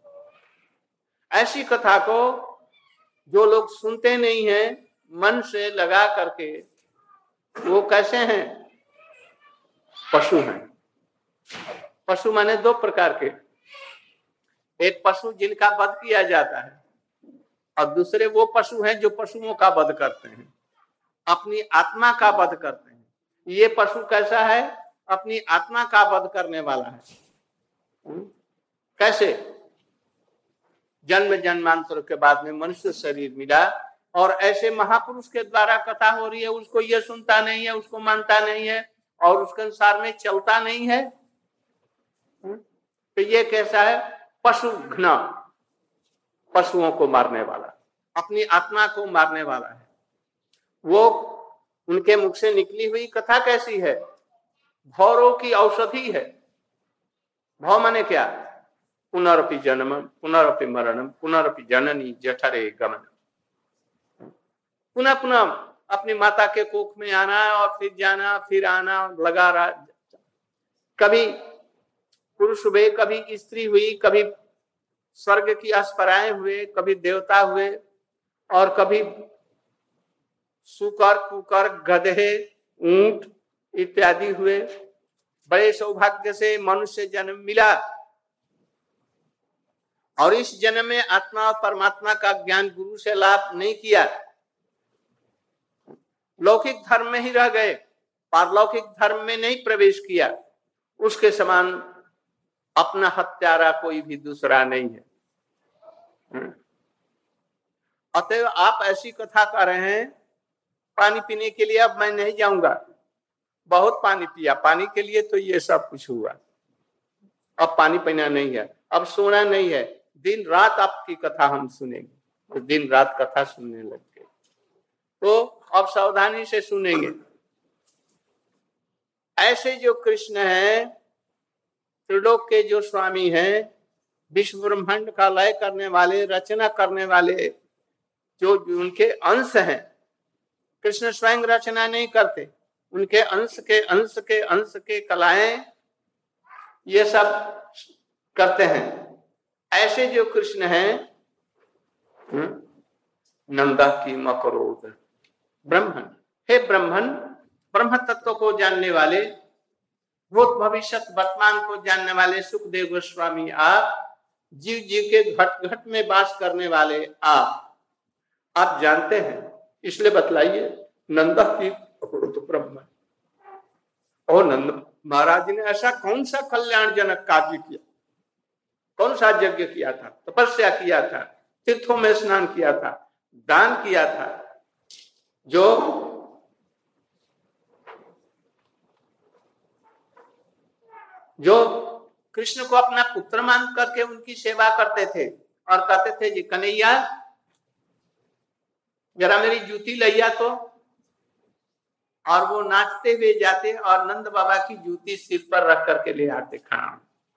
ऐसी कथा को जो लोग सुनते नहीं हैं, मन से लगा करके, वो कैसे हैं? पशु हैं। पशु माने दो प्रकार के। एक पशु जिनका वध किया जाता है, और दूसरे वो पशु हैं जो पशुओं का वध करते हैं, अपनी आत्मा का वध करते हैं। ये पशु कैसा है? अपनी आत्मा का वध करने वाला है। कैसे? जन्म जन्मांतर के बाद में मनुष्य शरीर मिला और ऐसे महापुरुष के द्वारा कथा हो रही है, उसको ये सुनता नहीं है, उसको मानता नहीं है और उसके अनुसार में चलता नहीं है, तो ये कैसा है? पशु घ्न, पशुओं को मारने वाला, अपनी आत्मा को मारने वाला है। वो उनके मुख से निकली हुई कथा कैसी है? भौरों की औषधि है। भौ माने क्या? पुनरपि जन्म पुनरपि मरणम पुनरपि जननी जठरे गमन। पुनः पुनः अपनी माता के कोख में आना और फिर जाना फिर आना लगा रहा। कभी पुरुष हुए, कभी स्त्री हुई, कभी स्वर्ग की अस्पराएं हुए, कभी देवता हुए, और कभी सुकर कुकर गधे ऊंट इत्यादि हुए। बड़े सौभाग्य से मनुष्य जन्म मिला और इस जन्म में आत्मा और परमात्मा का ज्ञान गुरु से लाभ नहीं किया, लौकिक धर्म में ही रह गए, पारलौकिक धर्म में नहीं प्रवेश किया, उसके समान अपना हत्यारा कोई भी दूसरा नहीं है। अतएव आप ऐसी कथा कर रहे हैं, पानी पीने के लिए अब मैं नहीं जाऊंगा, बहुत पानी पिया, पानी के लिए तो ये सब कुछ हुआ, अब पानी पीना नहीं है, अब सोना नहीं है, दिन रात आपकी कथा हम सुनेंगे। दिन रात कथा सुनने लग गए तो अब सावधानी से सुनेंगे। ऐसे जो कृष्ण हैं, त्रिलोक के जो स्वामी हैं, विश्व ब्रह्मांड का लय करने वाले, रचना करने वाले, जो उनके अंश हैं, कृष्ण स्वयं रचना नहीं करते, उनके अंश के अंश के अंश के कलाएं ये सब करते हैं। ऐसे जो कृष्ण हैं, नंदा की मकरोद ब्रह्मन, हे ब्रह्मन, ब्रह्म तत्व को जानने वाले, भूत भविष्य वर्तमान को जानने वाले सुखदेव गोस्वामी आप, जीव जीव के घट घट में वास करने वाले आप आप जानते हैं, इसलिए बतलाइए नंदा की मकरोद ब्रह्मन। और नंद महाराज ने ऐसा कौन सा कल्याणजनक कार्य किया, कौन सा यज्ञ किया था, तपस्या किया था, तीर्थों में स्नान किया था, दान किया था, जो जो कृष्ण को अपना पुत्र मान करके उनकी सेवा करते थे और कहते थे जी कन्हैया जरा मेरी जूती लैया तो, और वो नाचते हुए जाते और नंद बाबा की जूती सिर पर रख करके ले आते खड़ा।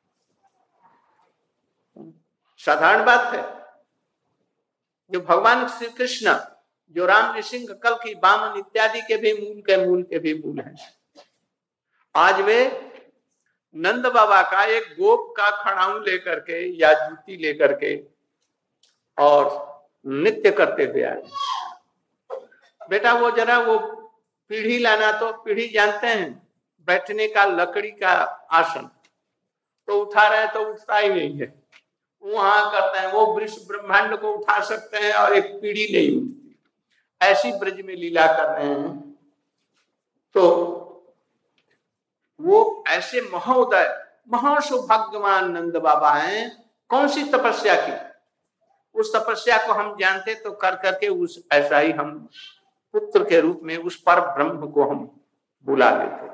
साधारण बात है। जो भगवान श्री कृष्ण, जो राम नृसिंह कल की वामन इत्यादि के भी मूल के मूल के भी मूल हैं, आज वे नंद बाबा का एक गोप का खड़ाऊ लेकर के या जूती लेकर के और नृत्य करते हुए आए। बेटा वो जरा वो पीढ़ी लाना, तो पीढ़ी जानते हैं बैठने का लकड़ी का आसन, तो उठा रहे तो उठता ही नहीं है, वहां करते हैं, वो विश्व ब्रह्मांड को उठा सकते हैं और एक पीढ़ी नहीं उठती, ऐसी ब्रज में लीला कर रहे हैं। तो वो ऐसे महोदय महासौभाग्यवान नंद बाबा हैं। कौन सी तपस्या की, उस तपस्या को हम जानते तो कर करके उस ऐसा ही हम पुत्र के रूप में उस पर ब्रह्म को हम बुला लेते।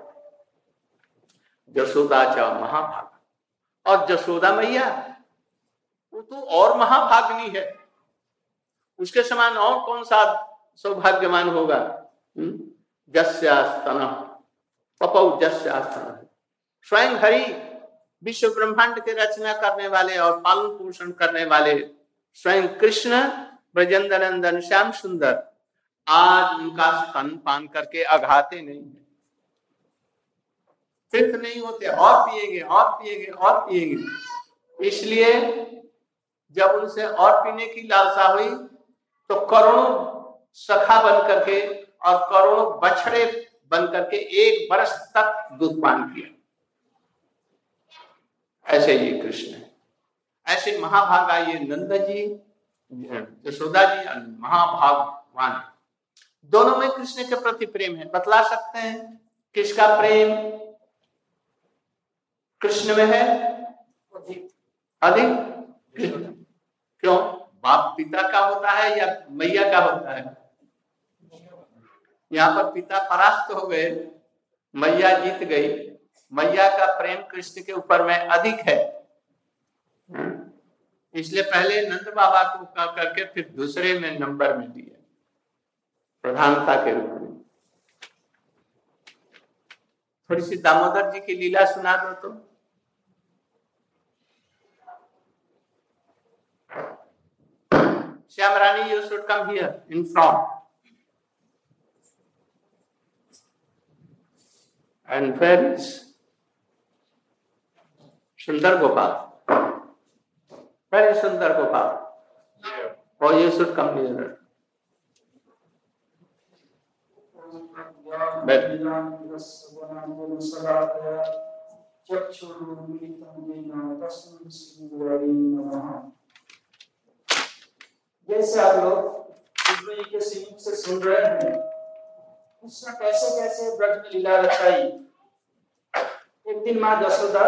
जसोदा चा महाभाग, और जसोदा मैया वो तो और महाभाग्नी है, उसके समान और कौन सा सौभाग्यवान होगा। जस्यास्तन पपौ जस्यास्तन, स्वयं हरि विश्व ब्रह्मांड के रचना करने वाले और पालन पोषण करने वाले स्वयं कृष्ण ब्रजेंद्र नंदन श्याम सुंदर आज उनका स्तन पान करके अघाते नहीं है, तृप्त नहीं होते, और पिएंगे और पिएंगे और पिएंगे। इसलिए जब उनसे और पीने की लालसा हुई तो करोड़ों सखा बन करके और करोड़ों बछड़े बन करके एक वर्ष तक दूध पान किया। ऐसे ये कृष्ण है, ऐसे महाभागा ये नंद जी, यशोदा जी महाभागवान। दोनों में कृष्ण के प्रति प्रेम है। बतला सकते हैं किसका प्रेम कृष्ण में है अधिक? क्यों? बाप पिता का होता है या मैया का होता है? यहाँ पर पिता परास्त हो गए, मैया जीत गई। मैया का प्रेम कृष्ण के ऊपर में अधिक है, इसलिए पहले नंद बाबा को करके फिर दूसरे में नंबर में दिया प्रधानता के रूप में। थोड़ी सी दामोदर जी की लीला सुना दो तो। श्याम रानी, you should come here in front. And where is Sundar Gopal? Where is Sundar Gopal? Yeah. Oh, you should come nearer. जैसे आप लोग कृष्ण जी के श्रीमुख से सुन रहे हैं, कृष्ण कैसे कैसे ब्रज में लीला रचाई। एक दिन माँ यशोदा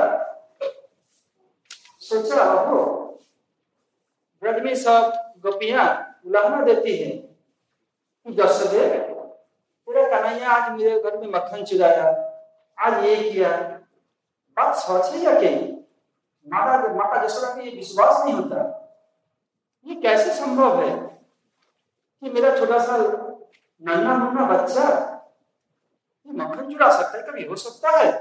सोचा हो ब्रज में सब गोपियां उलाहना देती है कि यशोदे तेरा कन्हैया आज मेरे घर में मक्खन चुराया, आज ये किया। बात सच है या क्या? माता माता यशोदा को ये विश्वास नहीं होता। ये कैसे संभव है कि मेरा छोटा सा नन्हा मुन्ना बच्चा ये मक्खन चुरा सकता है? कभी हो सकता है?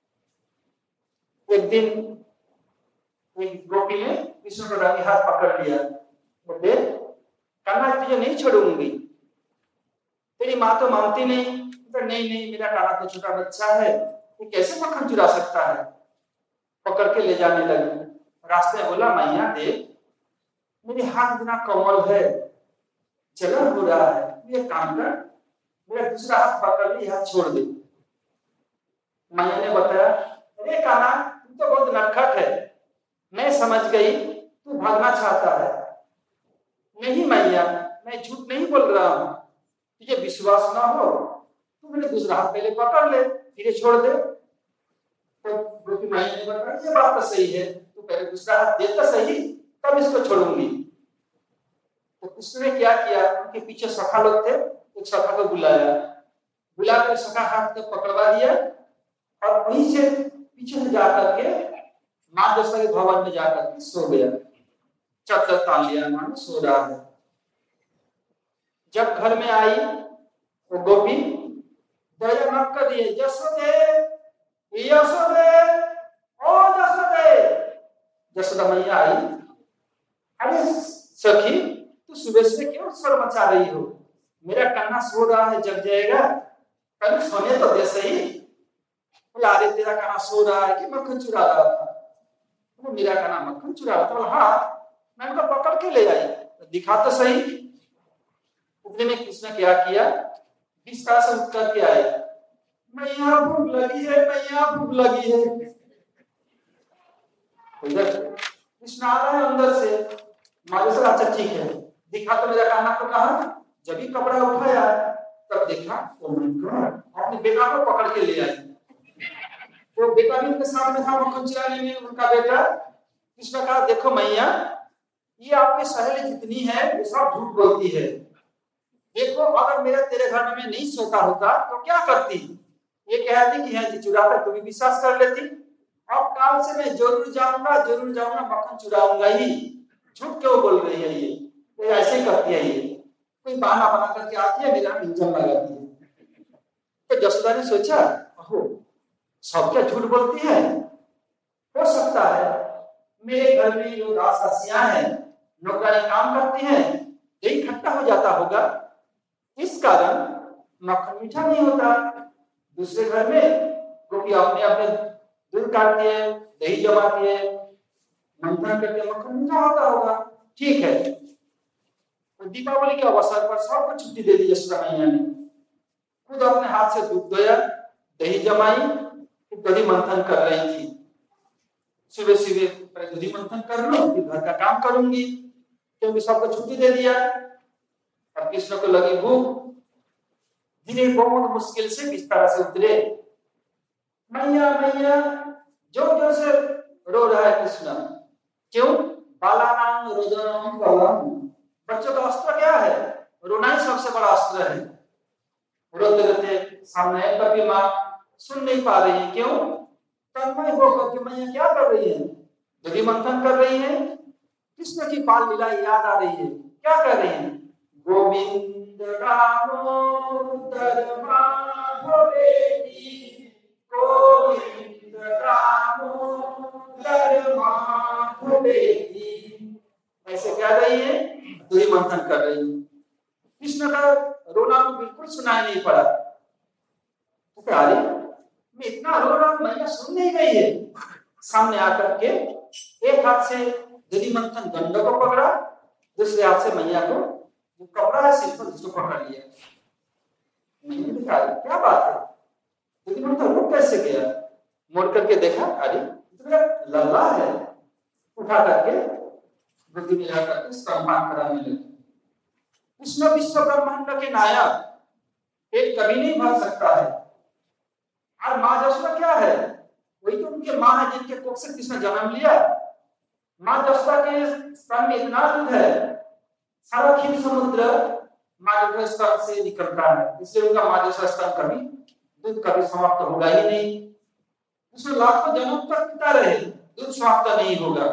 एक दिन एक गोपी ने कृष्ण को दाहिने हाथ पकड़ लिया, बोले कान्हा तुझे नहीं छोड़ूंगी। तेरी माँ तो मानती नहीं। तो नहीं नहीं मेरा कान्हा तो छोटा बच्चा है, ये कैसे मक्खन चुरा सकता है? पकड़ के ले जाने लगी। रास्ते में बोला मैया देख मेरे हाथ इतना कोमल है, जलन हो रहा है, ये काम कर मेरा दूसरा हाथ पकड़ ले, हाथ छोड़ दे। मैया ने बताया अरे कान्हा तू तो बहुत नटखट है, मैं समझ गई तू भागना चाहता है। नहीं मैया मैं झूठ नहीं बोल रहा हूँ, तुझे विश्वास ना हो तू मेरे दूसरा हाथ पहले पकड़ ले फिर ये छोड़ दे। तो गोपी मैया ने बताया ये बात तो सही है, तू पहले दूसरा हाथ दे तो सही तब इसको छोड़ूंगी। तो उसने क्या किया, उनके पीछे सखा लोग थे, एक सखा को बुलाया, बुलाकर सखा हाथ को पकड़वा दिया और वहीं से पीछे से जाकर के माँ यशोदा के भवन में जाकर के सो गया। चद्दर तान लिया, माँ सो रहा है। जब घर में आई वो गोपी दया मत कर दिए, यशोदे यशोदे ओ यशोदे। यशोदा मैया आई, अरे सखी तू सुबह से क्यों शोर मचा रही हो? मेरा कान्हा सो रहा है, जग जाएगा, कभी सोने तो दे सही। बोला अरे तेरा कान्हा सो रहा है कि मक्खन चुरा रहा था? तो मेरा कान्हा मक्खन चुरा रहा था। बोला हाँ मैं उनको पकड़ के ले आई, तो दिखा तो सही। उतने में कृष्ण क्या किया, बिस्तर से उठ करके आए, मैया भूख लगी है, मैया भूख लगी है। कृष्ण आ रहा है अंदर से, माँ से अच्छा ठीक है दिखा तो मेरा कान्हा को। कहा जब भी कपड़ा उठाया तब देखा अपने बेटा को पकड़ के ले आई। तो बेटा भी उनके साथ में था मक्खन चुराने में, उनका बेटा। कृष्ण कहा देखो मैया ये आपकी सहेली जितनी है ये सब झूठ बोलती है। देखो अगर मेरा तेरे घर में मैं नहीं सोता होता तो क्या करती? ये कहती कि है जी चुराता, तू भी विश्वास कर लेती। अब काल से मैं जरूर जाऊंगा जरूर जाऊंगा मक्खन चुराऊंगा ही। झूठ क्यों बोल रही है ये? तो ऐसे ही करती है, ये कोई बहाना बना करके आती है, मेरा इंजन लगाती है। तो यशोदा ने सोचा ओहो सब क्या झूठ बोलती है? हो सकता है मेरे घर में जो दास दासियां हैं नौकरानी काम करती हैं, यही खट्टा हो जाता होगा, इस कारण मक्खन मीठा नहीं होता। दूसरे घर में गोपी अपने अपने दूध काटती है, दही जमाती है, मंथन करके मक्खन मीठा होता होगा। ठीक है, तो दीपावली के अवसर पर सबको छुट्टी दे दी यशोदा मैया ने। खुद अपने हाथ से दूध दोया, दही जमाई, दही मंथन कर रही थी। सुबह सुबह दही मंथन कर लो फिर घर का काम करूंगी, क्योंकि सबको छुट्टी दे दिया। अब कृष्ण को लगी भूख, धीरे बहुत मुश्किल से बिस्तर से उतरे। मैया मैया जोर जोर से रो रहा है कृष्ण। क्यों? बालानां रोदनम बलम। बच्चों का अस्त्र क्या है? रोना ही सबसे बड़ा अस्त्र है। रोते रोते सामने कभी माँ सुन नहीं पा रही है। क्यों? तन्मय होकर के मैया क्या कर रही है? दही मंथन कर रही है। कृष्ण की बाल लीला याद आ रही है। क्या कर रही है? गोविंद दामोदर माधवेति, गोविंद दामोदर माधवेति, ऐसे कह रही है, दही मंथन कर रही है। कृष्ण का रोना तो बिल्कुल सुनाई नहीं पड़ा। तो अरे मैं इतना रो रहा हूँ, मैया सुन नहीं रही है। सामने आकर के एक हाथ से दधि मंथन दंड को पकड़ा, दूसरे हाथ से मैया को जो कपड़ा है सिर पर उसको पकड़ लिया। मैया ने कहा क्या बात है, दधि मंथन रुक कैसे गया? मोड़ करके देखा, अरे लल्ला है। उठा करके बुद्धि में जाकर स्तनपान कराने लगे। कृष्ण विश्व ब्रह्मांड के नायक, पेट कभी नहीं भर सकता है। और माँ जसोदा क्या है? वही तो उनके माँ है जिनके कोख से कृष्ण जन्म लिया। माँ जसोदा के स्तन में इतना दूध है, सारा खीर समुद्र माँ जसोदा स्तन से निकलता है, इसलिए उनका माँ जसोदा स्तन कभी दूध कभी समाप्त होगा ही नहीं। कृष्ण लाखों जन्म तक पिता रहे, दूध समाप्त नहीं होगा।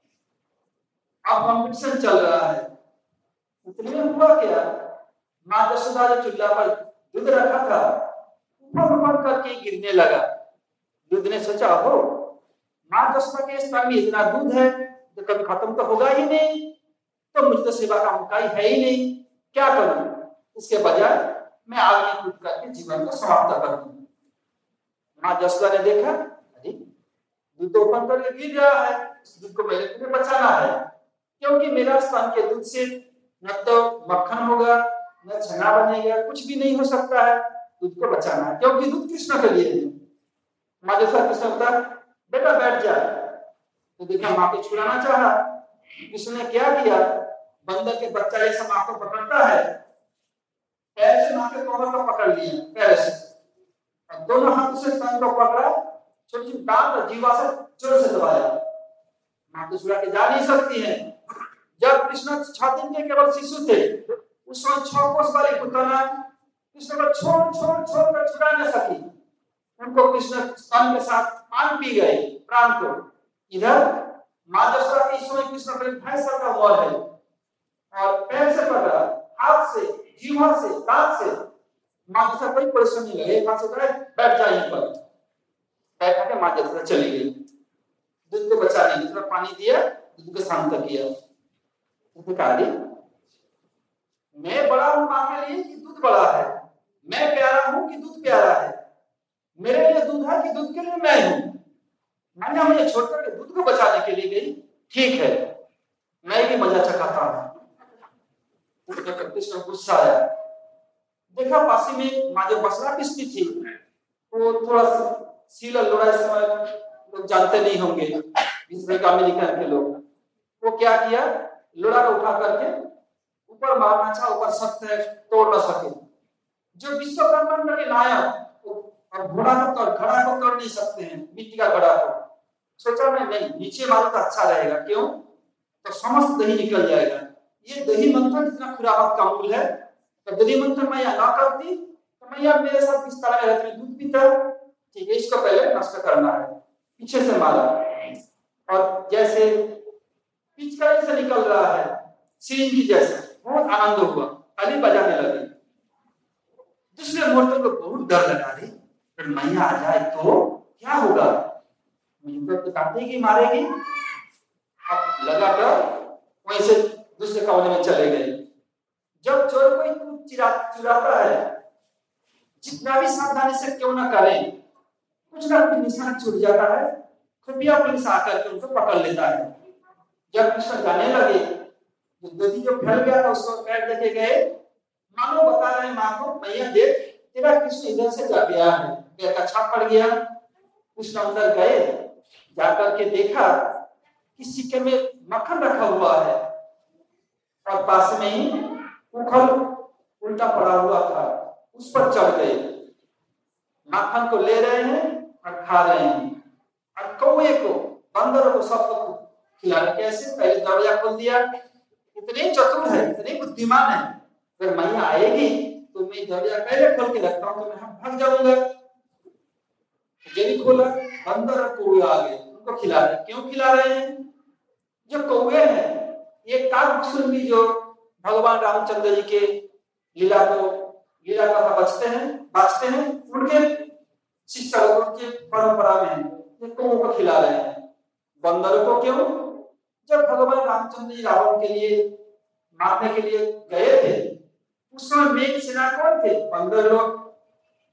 अब कंपटीशन चल रहा है। इतने में हुआ क्या, माँ जसोदा जो चूल्हा पर दूध रखा था ऊपर ऊपर करके गिरने लगा। दूध ने सोचा हो माँ जसोदा के स्तन में इतना दूध है तो कभी खत्म तो होगा ही नहीं, तो मुझे तो सेवा का मौका ही है ही नहीं, क्या करूं? इसके बजाय मैं आग में कूद करके जीवन को समाप्त कर दूं। माँ जसोदा ने देखा अरे दूध तो ऊपर करके गिर रहा है, इस दूध को मेरे को बचाना है, क्योंकि मेरा स्तन के दूध से न तो मक्खन होगा न छना बनेगा, कुछ भी नहीं हो सकता है। दूध को बचाना है क्योंकि दूध कृष्ण के लिए है। माँ जसोदा कृष्ण बता बेटा बैठ जा। तो देखा माँ को छुड़ाना चाहा, कृष्ण ने क्या किया, बंदर के बच्चा जैसा माँ को पकड़ता है, पैर से माँ के कमर को पकड़ लिया, पैर से और दोनों हाथों से स्तन को पकड़ा, छोटी छोटी दांत और जीवा से जोर से दबाया। माँ तो छुड़ा के जा नहीं सकती है। जब कृष्ण छह दिन के केवल शिशु थे, उस समय छह कोस वाली पुतना कृष्ण को छोड़ छोड़ छोड़ कर छुड़ा न सकी। उनको कृष्ण स्तन के साथ पान पी गए प्राण को। इधर माँ जसोदा के समय कृष्ण करीब ढाई साल का उम्र है और पैर से पकड़ा, हाथ से, जीवा से, दांत से। माँ जसोदा कोई परिश्रम नहीं लगे, एक हाथ से उठाए बैठ जाए यहीं पर, बैठा के माँ जसोदा चली गई। दूध को बचाने के लिए पानी दिया, दूध को शांत किया। अधिकारी मैं बड़ा हूं माँ के लिए कि दूध बड़ा है, मैं प्यारा हूं कि दूध प्यारा है, मेरे लिए दूध है कि दूध के लिए मैं हूं। मैंने मुझे छोड़कर के दूध को बचाने के लिए गई, ठीक है मैं भी मजा चखाता हूं। कृष्ण को गुस्सा आया, देखा पासी में माँ जो बसरा पिसती थी वो थोड़ा सीला लोड़ा, समय लोग जानते नहीं होंगे अमेरिकन के लोग, वो क्या किया लोड़ा को उठा करके ऊपर मारना चाहा, ऊपर सख्त है तोड़ न सके। जो विश्व ब्रह्मांड के नायक और घोड़ा को तोड़ घड़ा को तोड़ नहीं सकते हैं, मिट्टी का घड़ा को। सोचा मैं नहीं नीचे मारो तो अच्छा रहेगा, क्यों तो समस्त दही निकल जाएगा। ये दही मंथन इतना खुराफात का मूल है, तो दही मंथन मैया ना करती तो मैया मेरे साथ किस तरह रहती, मैं दूध पीता, ठीक है इसको पहले नष्ट करना है। पीछे से मारा और जैसे पिचकारी से निकल रहा है सीरिंज की जैसे, बहुत आनंद हुआ, ताली बजाने लगे। दूसरे मोर्चे को बहुत डर लगा रही, फिर मैया आ जाए तो क्या होगा, मुझे तो काटेगी की मारेगी। अब लगा डर, वहीं से दूसरे कमरे में चले गए। जब चोर कोई चिरा चुराता है, जितना भी सावधानी से क्यों ना करें, कुछ ना कुछ निशान छूट जाता है, खुफिया पुलिस आकर के उनको पकड़ लेता है। जब कृष्ण जाने लगे, जो दधी जो फैल गया था उसको पैर देके गए, मानो बता रहे माँ को मैया देख तेरा कृष्ण इधर से जा गया है, पैर का छाप पड़ गया। कृष्ण अंदर गए, जाकर के देखा कि सिक्के में मक्खन रखा हुआ है और पास में ही उखल उल्टा पड़ा हुआ था, उस पर चढ़ गए, मक्खन को ले रहे हैं और खा रहे हैं। और कौवे को, बंदरों को, सबको खिलाने कैसे, पहले दरवाजा खोल दिया। इतने चतुर है, इतने बुद्धिमान है, अगर मैया आएगी तो मैं दरवाजा पहले खोल के रखता हूँ तो मैं भाग जाऊंगा। जब खोला, बंदर और कौवे आ गए, उनको खिला रहे। क्यों खिला रहे हैं? जो कौवे हैं ये काकभूषण भी जो भगवान रामचंद्र जी के लीला को लीला कथा बचते हैं बचते हैं उनके शिक्षा उनके परंपरा में ये कौवों को खिला रहे हैं। बंदरों को क्यों? जब भगवान रामचंद्र जी रावण के लिए मारने के लिए गए थे, उस समय मेघ सेना कौन थे? बंदर लोग।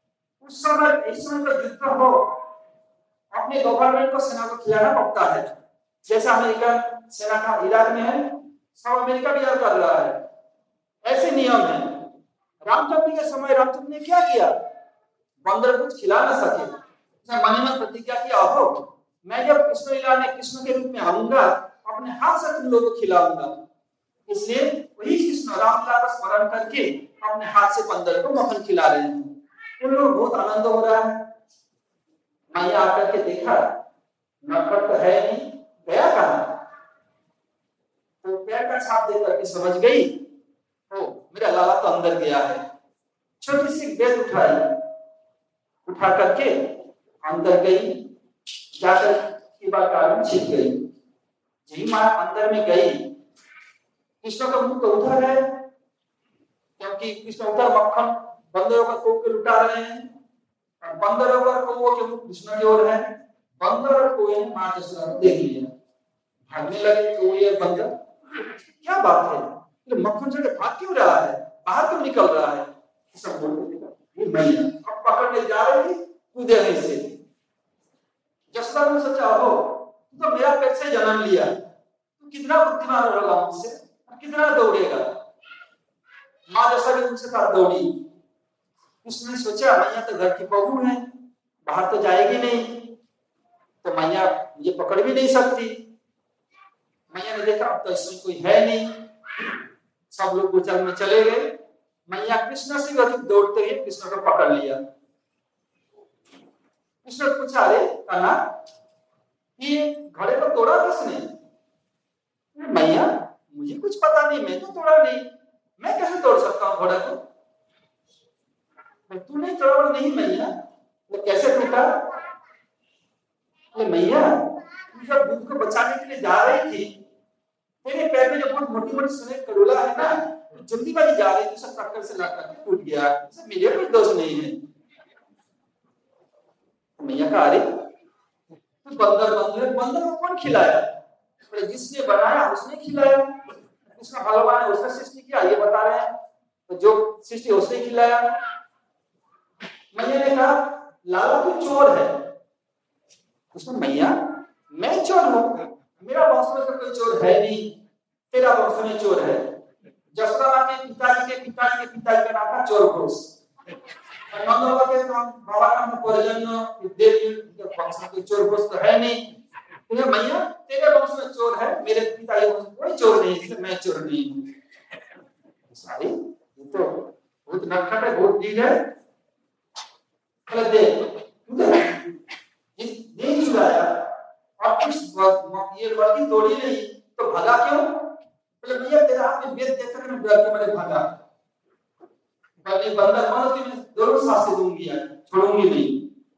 उस समय इस समय का युद्ध हो, अपने गवर्नमेंट को सेना को खिलाना पड़ता है। जैसा अमेरिकन सेना का इराक में है, सब अमेरिका भी कर रहा है, ऐसे नियम है। रामचंद्र के समय रामचंद्र ने क्या किया, बंदर कुछ खिला न सके, मन में प्रतिज्ञा किया, हो मैं जब कृष्ण लीला में कृष्ण के रूप में आऊंगा अपने हाथ से तुम लोगों को खिलाऊंगा। इसलिए वही कृष्ण रामलीला का स्मरण करके अपने हाथ से बंदर को मक्खन खिला रहे हैं। उन लोग बहुत आनंद हो रहा है। मैया आकर के देखा नटखट तो है नहीं, गया कहाँ? तो पैर का छाप देकर के समझ गई, ओ मेरा लाला तो अंदर गया है। छोटी सी बेल उठाई, उठा करके अंदर गई, जाकर की बात आगे छिप गई। जी माँ अंदर में गई, कृष्ण का मुंह तो उधर है, क्योंकि कृष्ण उधर मक्खन बंदरों का को के लुटा रहे हैं, और बंदरों का कौओं के मुख कृष्ण की ओर है। बंदर और कौए ने माँ जसोदा को देख लिया, भागने लगे। कौए बंदर, क्या बात है, ये मक्खन से भाग क्यों रहा है, बाहर क्यों निकल रहा है? सब बोलते ये मैया अब पकड़ने जा रही थी, कूदे नहीं से। जसोदा ने सोचा, हो तू तो मेरा पेट से जन्म लिया, तू कितना बुद्धिमान होगा मुझसे, कितना दौड़ेगा। माँ जसोदा भी उनसे साथ दौड़ी। उसने सोचा मैया तो घर की बहू है, बाहर तो जाएगी नहीं, तो मैया ये पकड़ भी नहीं सकती। मैया ने देखा अब तो इसमें कोई है नहीं, सब लोग गुचल में चले गए। मैया कृष्ण से अधिक दौड़ते हुए कृष्ण को पकड़ लिया। कृष्ण पूछा, अरे कान्हा ये घोड़े को तोड़ा किसने? मैया मुझे कुछ पता नहीं, मैं तो तोड़ा नहीं, मैं कैसे तोड़ सकता हूँ घोड़े को? तू नहीं तोड़ा? नहीं मैया, वो कैसे टूटा? मैया तू जब दूध को बचाने के लिए जा रही थी, तेरे पैर में जो बहुत मोटी मोटी सुने करोला है ना, जल्दी वाली जा रही थी, सब टक्कर से लग टूट गया, मेरे कोई दोष नहीं है। मैया कहा, अरे तू बंदर बंदर बंदर को कौन खिलाया? जिसने बनाया उसने खिलाया, उसका भगवान है उसने सृष्टि किया, ये बता रहे हैं, तो जो सृष्टि उसने खिलाया। मैया ने कहा, लाला तू चोर है। उसने, मैया मैं चोर हूं? मेरा वंश में कोई चोर है नहीं, तेरा वंश में चोर है। जसोदा के पिताजी के पिताजी के पिताजी का नाम था चोर घोष, नंद बाबा के बाबा का नाम पर्जन्य देवी के वंश में कोई चोर घोष तो है नहीं। तो मैया तेरे वंश में चोर है, मेरे पिताजी वंश में कोई चोर नहीं, इसलिए मैं चोर नहीं हूँ। सारी ये तो बहुत नटखट है, बहुत जीत है। नहीं चुराया और कुछ ये वर्दी तोड़ी नहीं, तो भागा क्यों? बोले भैया तेरे हाथ में बेत देखकर मैं डर के मैंने भागा। बंदर बंदर की मैं दोनों सांसें दूंगी यार, छोड़ूंगी नहीं।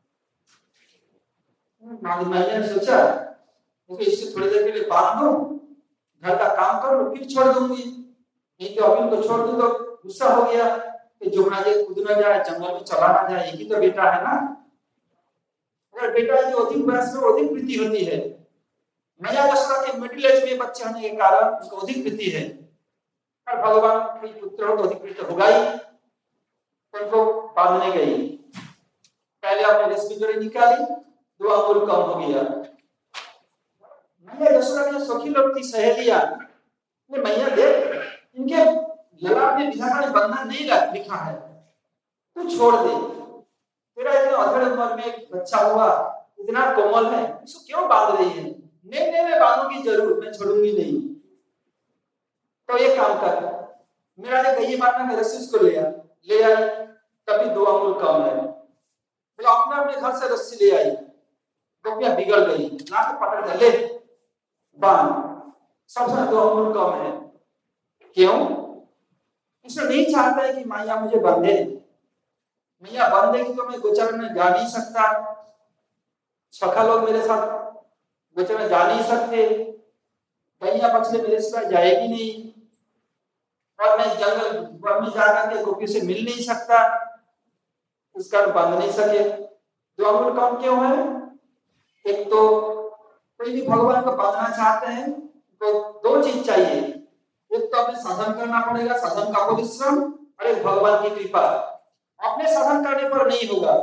मैया ने सोचा कि इससे थोड़ी देर के लिए बांध दो, घर का काम कर लो, फिर छोड़ दूंगी। नहीं तो अभी उनको छोड़ दूं तो गुस्सा हो गया कि जो ना जाए, कूद ना जाए, जंगल में चला ना जाए, एक ही तो बेटा है ना। अगर बेटा जो अधिक वयस में अधिक प्रीति होती है, मैया जसोदा के मिडिल एज में बच्चे होने के कारण उसको अधिक प्रीति है, और भगवान के पुत्रों को अधिक प्रीति होगा ही। उनको बांधने गई, पहले आपने रेशमी डोरी निकाली, दो अंगुल कम हो गया। मैया जसोदा की सखी लोग थी, सहेलियां, मैया देख इनके ललाट में विधाता ने बंधन नहीं लिखा है, तू छोड़ दे, तेरा इतना अधड़ उम्र में एक बच्चा हुआ, इतना कोमल है, इसको क्यों बांध रही है? नहीं नहीं मैं बांधूंगी जरूर, मैं छोड़ूंगी नहीं। तो ये काम कर, मेरा जो गई मारना के रस्सी उसको ले आ, ले आई, तभी दो अंगुल कम है। तो अपने अपने घर से रस्सी ले आई, गोपियां बिगड़ गई, लाके पकड़ कर ले बांध, सबसे दो अंगुल कम है। क्यों? इसलिए नहीं चाहता है कि मैया मुझे बंधे, मैया बंधेगी तो मैं गोचर में जा नहीं सकता, सखा लोग मेरे साथ गोचर में जा नहीं सकते, गैया बछड़े मेरे साथ जाएगी नहीं, और मैं जंगल में जाकर के गोपी से मिल नहीं सकता, इस कारण बांध नहीं सके। दो अंगुल कम क्यों है? एक तो कोई भी भगवान को बांधना चाहते हैं तो दो चीज चाहिए, एक तो अपने साधन करना पड़ेगा, साधन का परिश्रम, और एक भगवान की कृपा। अपने साधन करने पर नहीं होगा,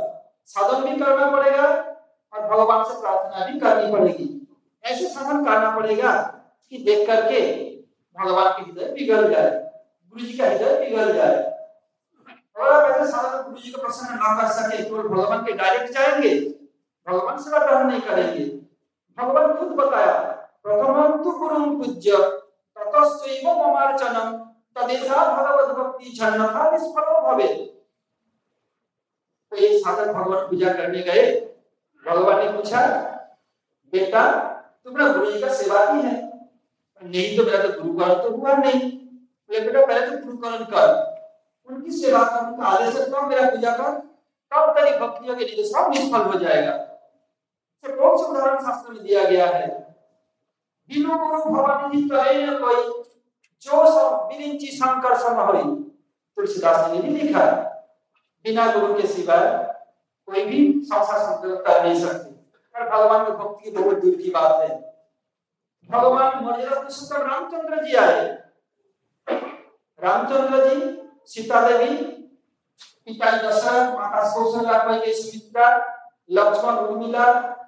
साधन भी करना पड़ेगा और भगवान से प्रार्थना भी करनी पड़ेगी। ऐसे साधन करना पड़ेगा कि देख करके भगवान के हृदय पिघल जाए, गुरु जी का हृदय पिघल जाए। और आप ऐसे साधन गुरु जी को प्रसन्न ना कर सके तो भगवान के डायरेक्ट जाएंगे, भगवान से ग्रहण नहीं करेंगे। भगवान खुद बताया, प्रथमं तु गुरुं पूज्य ततस्त्वैव ममार्चनम तदेषा भगवद भक्ति छन्नथा निष्फलो भवेत्। तो एक साधक भगवान पूजा करने गए, भगवान ने पूछा, बेटा तुमने गुरु जी का सेवा की है? नहीं तो मेरा तो गुरुकरण तो हुआ नहीं। बोले बेटा पहले तो गुरुकरण कर, उनकी सेवा कर, उनका आदेश कर, मेरा पूजा कर, तब तेरी भक्तियों के लिए सब निष्फल हो जाएगा। से कौन सा उदाहरण शास्त्र में दिया गया है? बिनु गुरु भवानी करे न कोई, जो सब विरिंची शंकर सम होई। तुलसीदास जी ने भी लिखा, बिना गुरु के सिवाय कोई भी संसार संपर्क कर नहीं सकते। पर भगवान की भक्ति की बहुत दूर की बात है। भगवान मर्यादा पुरुषोत्तम रामचंद्र जी आए। रामचंद्र जी, सीता देवी, पिता दशरथ, माता कौशल्या, कैकेयी सुमित्रा, लक्ष्मण उर्मिला,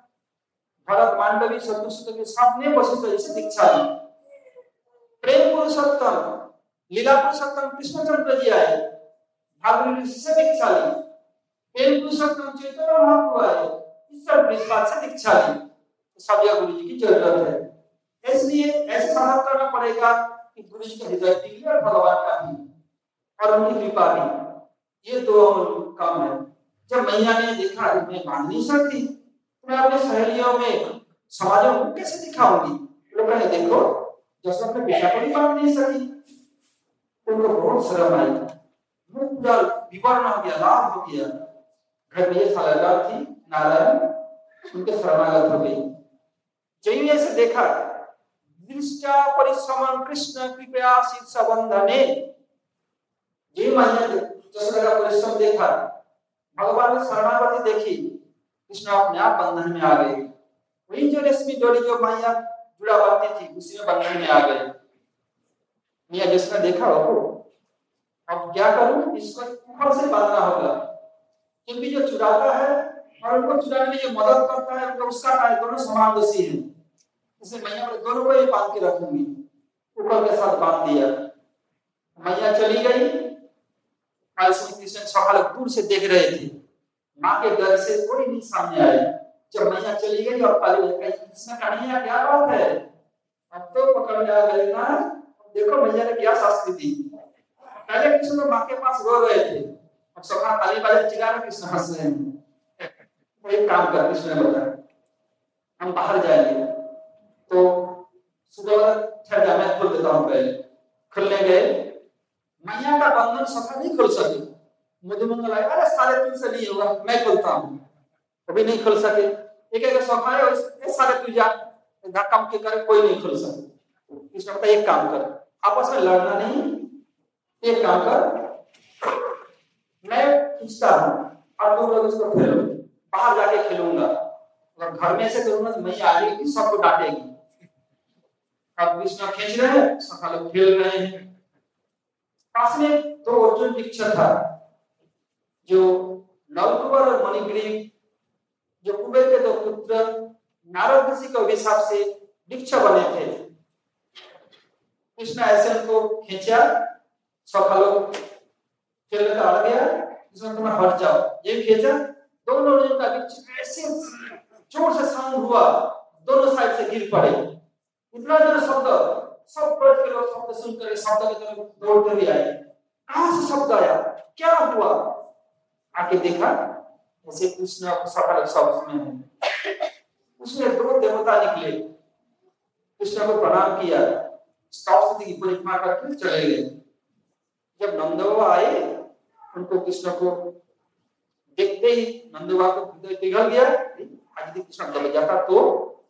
भरत मांडवी, शत्रुघ्न के सामने वशिष्ठ जी से दीक्षा ली। प्रेम पुरुषोत्तम, लीला पुरुषोत्तम कृष्णचंद्र जी आए, भागवत ऋषि से दीक्षा ली। प्रेम पुरुषोत्तम चैतन्य महाप्रभु आए, ईश्वर विश्वास से दीक्षा ली। सब यह गुरु जी की जरूरत है। इसलिए ऐसा साधन करना पड़ेगा कि गुरु जी का हृदय पिघले और भगवान का भी और उनकी कृपा भी, ये दो काम है। जब मैया ने देखा कि मैं मान नहीं सकती, तो मैं अपने सहेलियों में समाजों को कैसे दिखाऊंगी? लोग कहे देखो जैसे अपने बेटा को भी मान नहीं सकी। उनको बहुत शर्म आई, मुख पूरा विवर्ण हो गया, लाभ हो गया। घर में ये सालागार थी नारायण, उनके शरणागत हो गई। जैसे ऐसे देखा, दृष्टा परिश्रमं कृष्ण कृपया शीर्ष बंधने। ये मैया जैसे लगा परिश्रम देखा, भगवान ने शरणागति देखी, कृष्ण अपने आप बंधन में आ गए। वही जो रेशमी डोरी जो मैया जुड़ा बांधती थी उसी में बंधन में आ गए। मियां जिसने देखा वो, अब क्या करूं, इसको ऊपर से बांधना होगा, क्योंकि जो चुराता है और उनको चुराने में जो मदद करता है उनको उसका काय दोनों समान दोषी है। इसलिए मैया बोले दोनों को ही बांध के रखूंगी, ऊपर के साथ बांध दिया। मैया चली गई, कृष्ण सकाल दूर से देख रहे थे, माँ के डर से कोई नहीं सामने आया। जब मैया चली गई और पाली गई, कृष्ण कन्हैया क्या बात है, अब तो पकड़ में आ गए ना, देखो मैया ने क्या शास्त्री दी। पहले कृष्ण तो माँ के पास रो रहे थे, अब सखा ताली बाजे चिल्ला रहे, कृष्ण हंस रहे हैं। तो एक काम कर, कृष्ण ने बताया हम बाहर जाएंगे, तो सुबह ठहर जा, मैं खोल देता हूँ। पहले खुलने गए, मैया का बंधन सखा नहीं खोल सके। मुझे मंगल आया, अरे साढ़े तीन से नहीं होगा, मैं खोलता हूँ, कभी नहीं खोल सके। एक एक सखा है और साढ़े तीन जा धक्का के करे, कोई नहीं खोल सके। कृष्ण कहता एक काम कर, आपस में लड़ना नहीं, एक काम कर, मैं खींचता हूँ और तुम लोग इसको खेलो, बाहर जाके खेलूंगा। अगर घर में से करूंगा तो मैया आ जाएगी, सबको डांटेगी। अब कृष्ण खींच रहे हैं, सखा लोग खेल रहे हैं। पास में दो अर्जुन वृक्ष था, जो नलकुबर और मणिग्रीव, जो कुबेर के दो पुत्र नारद ऋषि के अभिशाप से वृक्ष बने थे। कृष्ण ऐसे उनको खींचा, सखा लोग खेलने का अड़ गया, कृष्ण तुम्हें हट जाओ, ये खींचा, दोनों ने का वृक्ष ऐसे जोर से साउंड हुआ, दोनों साइड से गिर पड़े। इतना जोर शब्द, सब पलट के लोग शब्द सुनकर शब्द की तरफ दौड़ते हुए आए। कहां से शब्द आया, क्या हुआ? आके देखा ऐसे कृष्ण सफल शब्द में है। उसमें दो देवता निकले, कृष्ण को प्रणाम किया, स्तुति की परिक्रमा करके चले गए। जब नंदवा आए, उनको कृष्ण को देखते ही नंदवा को हृदय पिघल गया। आज यदि कृष्ण दब जाता तो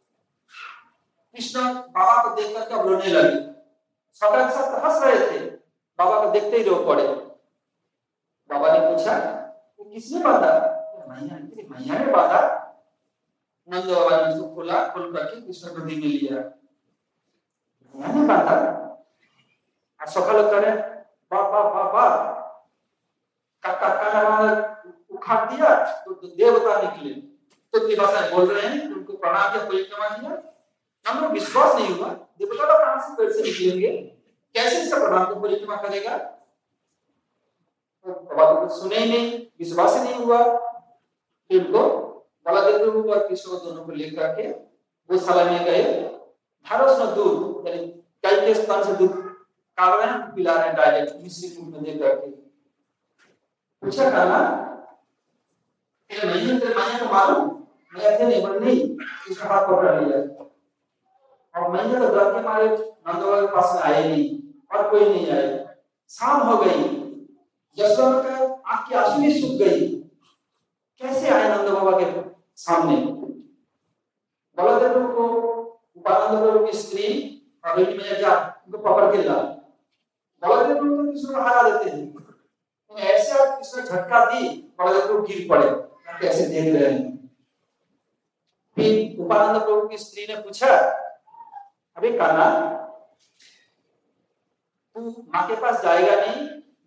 कृष्ण बाबा को देख करके रोने लगे। सका के साथ हंस रहे थे, बाबा को देखते ही रो पड़े। बाबा ने पूछा किसने बांधा? मैया ने मैया ने बांधा। नंद बाबा ने उसको खोला, खोल करके कृष्ण को दी में लिया। मैया ने बांधा। और सखा लोग करे वाह वाह वाह वाह, काका काका हाथ दिया तो देवता निकले, तो त्रिभाषा बोल रहे हैं कि उनको प्रणाम किया, परिक्रमा किया। हम लोग विश्वास नहीं हुआ, देवता लोग कहां से पेड़ से निकलेंगे, कैसे इसका प्रणाम किया परिक्रमा करेगा, तो बाबा तो सुने ही नहीं, विश्वास ही नहीं हुआ। फिर उनको बलदेव प्रभु और कृष्ण दोनों को लेकर के गौशाला में गए, धारों से दूध यानी गाय के स्तन से दूध काट रहे हैं, पिला रहे हैं डायरेक्ट मिश्रित रूप में दे करके। पूछा कहना कि नहीं तेरे मैया को मालूम, मैं ऐसे नहीं बन नहीं, इसका हाथ पकड़ लिया और मैया तो डर के मारे नंद बाबा के पास में आए नहीं और कोई नहीं आया। शाम हो गई, यशोदा का आंख की आंसू भी सूख गई, कैसे आए नंद बाबा के सामने। बलदेव को उपानंद प्रभु की स्त्री और रोहिणी मैया जा उनको पकड़ के ला, बलदेव प्रभु तो कृष्ण को हरा देते हैं, तो ऐसे आप कृष्ण झटका दी, बलदेव प्रभु गिर पड़े, कैसे देख रहे हैं। फिर उपानंद प्रभु की स्त्री ने पूछा, अबे कान्हा तू माँ के पास जाएगा नहीं,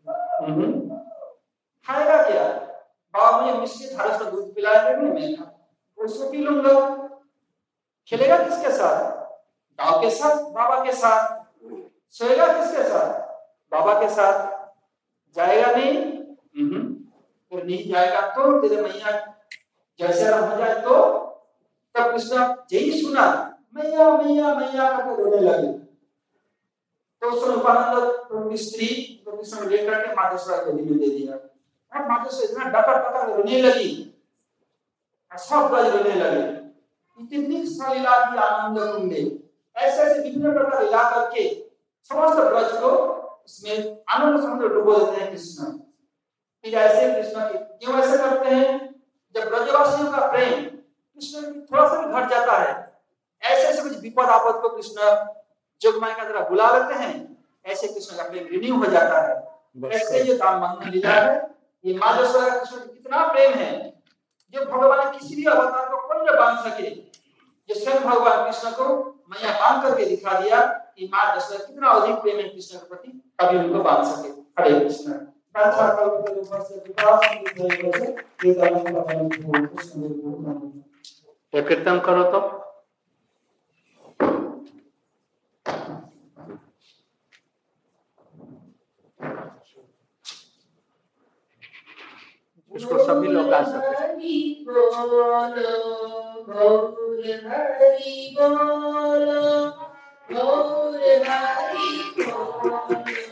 खाएगा क्या, बाबा मुझे मिश्रित धारा से दूध पिलाएंगे, मैं उसको पी लूंगा। खेलेगा किसके साथ, गांव के साथ, बाबा के साथ। सोएगा किसके साथ, बाबा के साथ। जाएगा नहीं, फिर नहीं जाएगा तो तेरे मैया जैसे आराम हो जाए तो। तब कृष्ण यही सुना मैया मैया मैया करके रोने लगे, तो उसने उपानंद की स्त्री तो कृष्ण लेकर के मातेश्वर को दिल दे दिया और मातेश्वर इतना डकर डकर रोने लगी, सब गज रोने लगे। इतनी लीला की आनंद कुंडे, ऐसे ऐसे विभिन्न प्रकार लीला करके समस्त ब्रज को इसमें आनंद समुद्र डुबो देते हैं कृष्ण। फिर ऐसे कृष्ण क्यों ऐसे करते हैं, जब ब्रजवासियों का प्रेम कृष्ण थोड़ा सा भी घट जाता है, ऐसे ऐसे कुछ विपद आपद को कृष्ण जोगमाया का तरह बुला लेते हैं, ऐसे कृष्ण का प्रेम रिन्यू हो जाता है। ऐसे ये दाम मंगल लीला है, ये माँ यशोदा का कृष्ण कितना प्रेम है, जो भगवान किसी भी अवतार को कोई न बांध सके, जो स्वयं भगवान कृष्ण को मैया बांध करके दिखा दिया कि माँ यशोदा कितना अधिक प्रेम है कृष्ण के प्रति, कभी उनको बांध सके। हरे कृष्ण। कीर्तन करो तो इसको सभी लोग गा सकते हैं। गौर हरि बोलो, गौर हरि बोलो।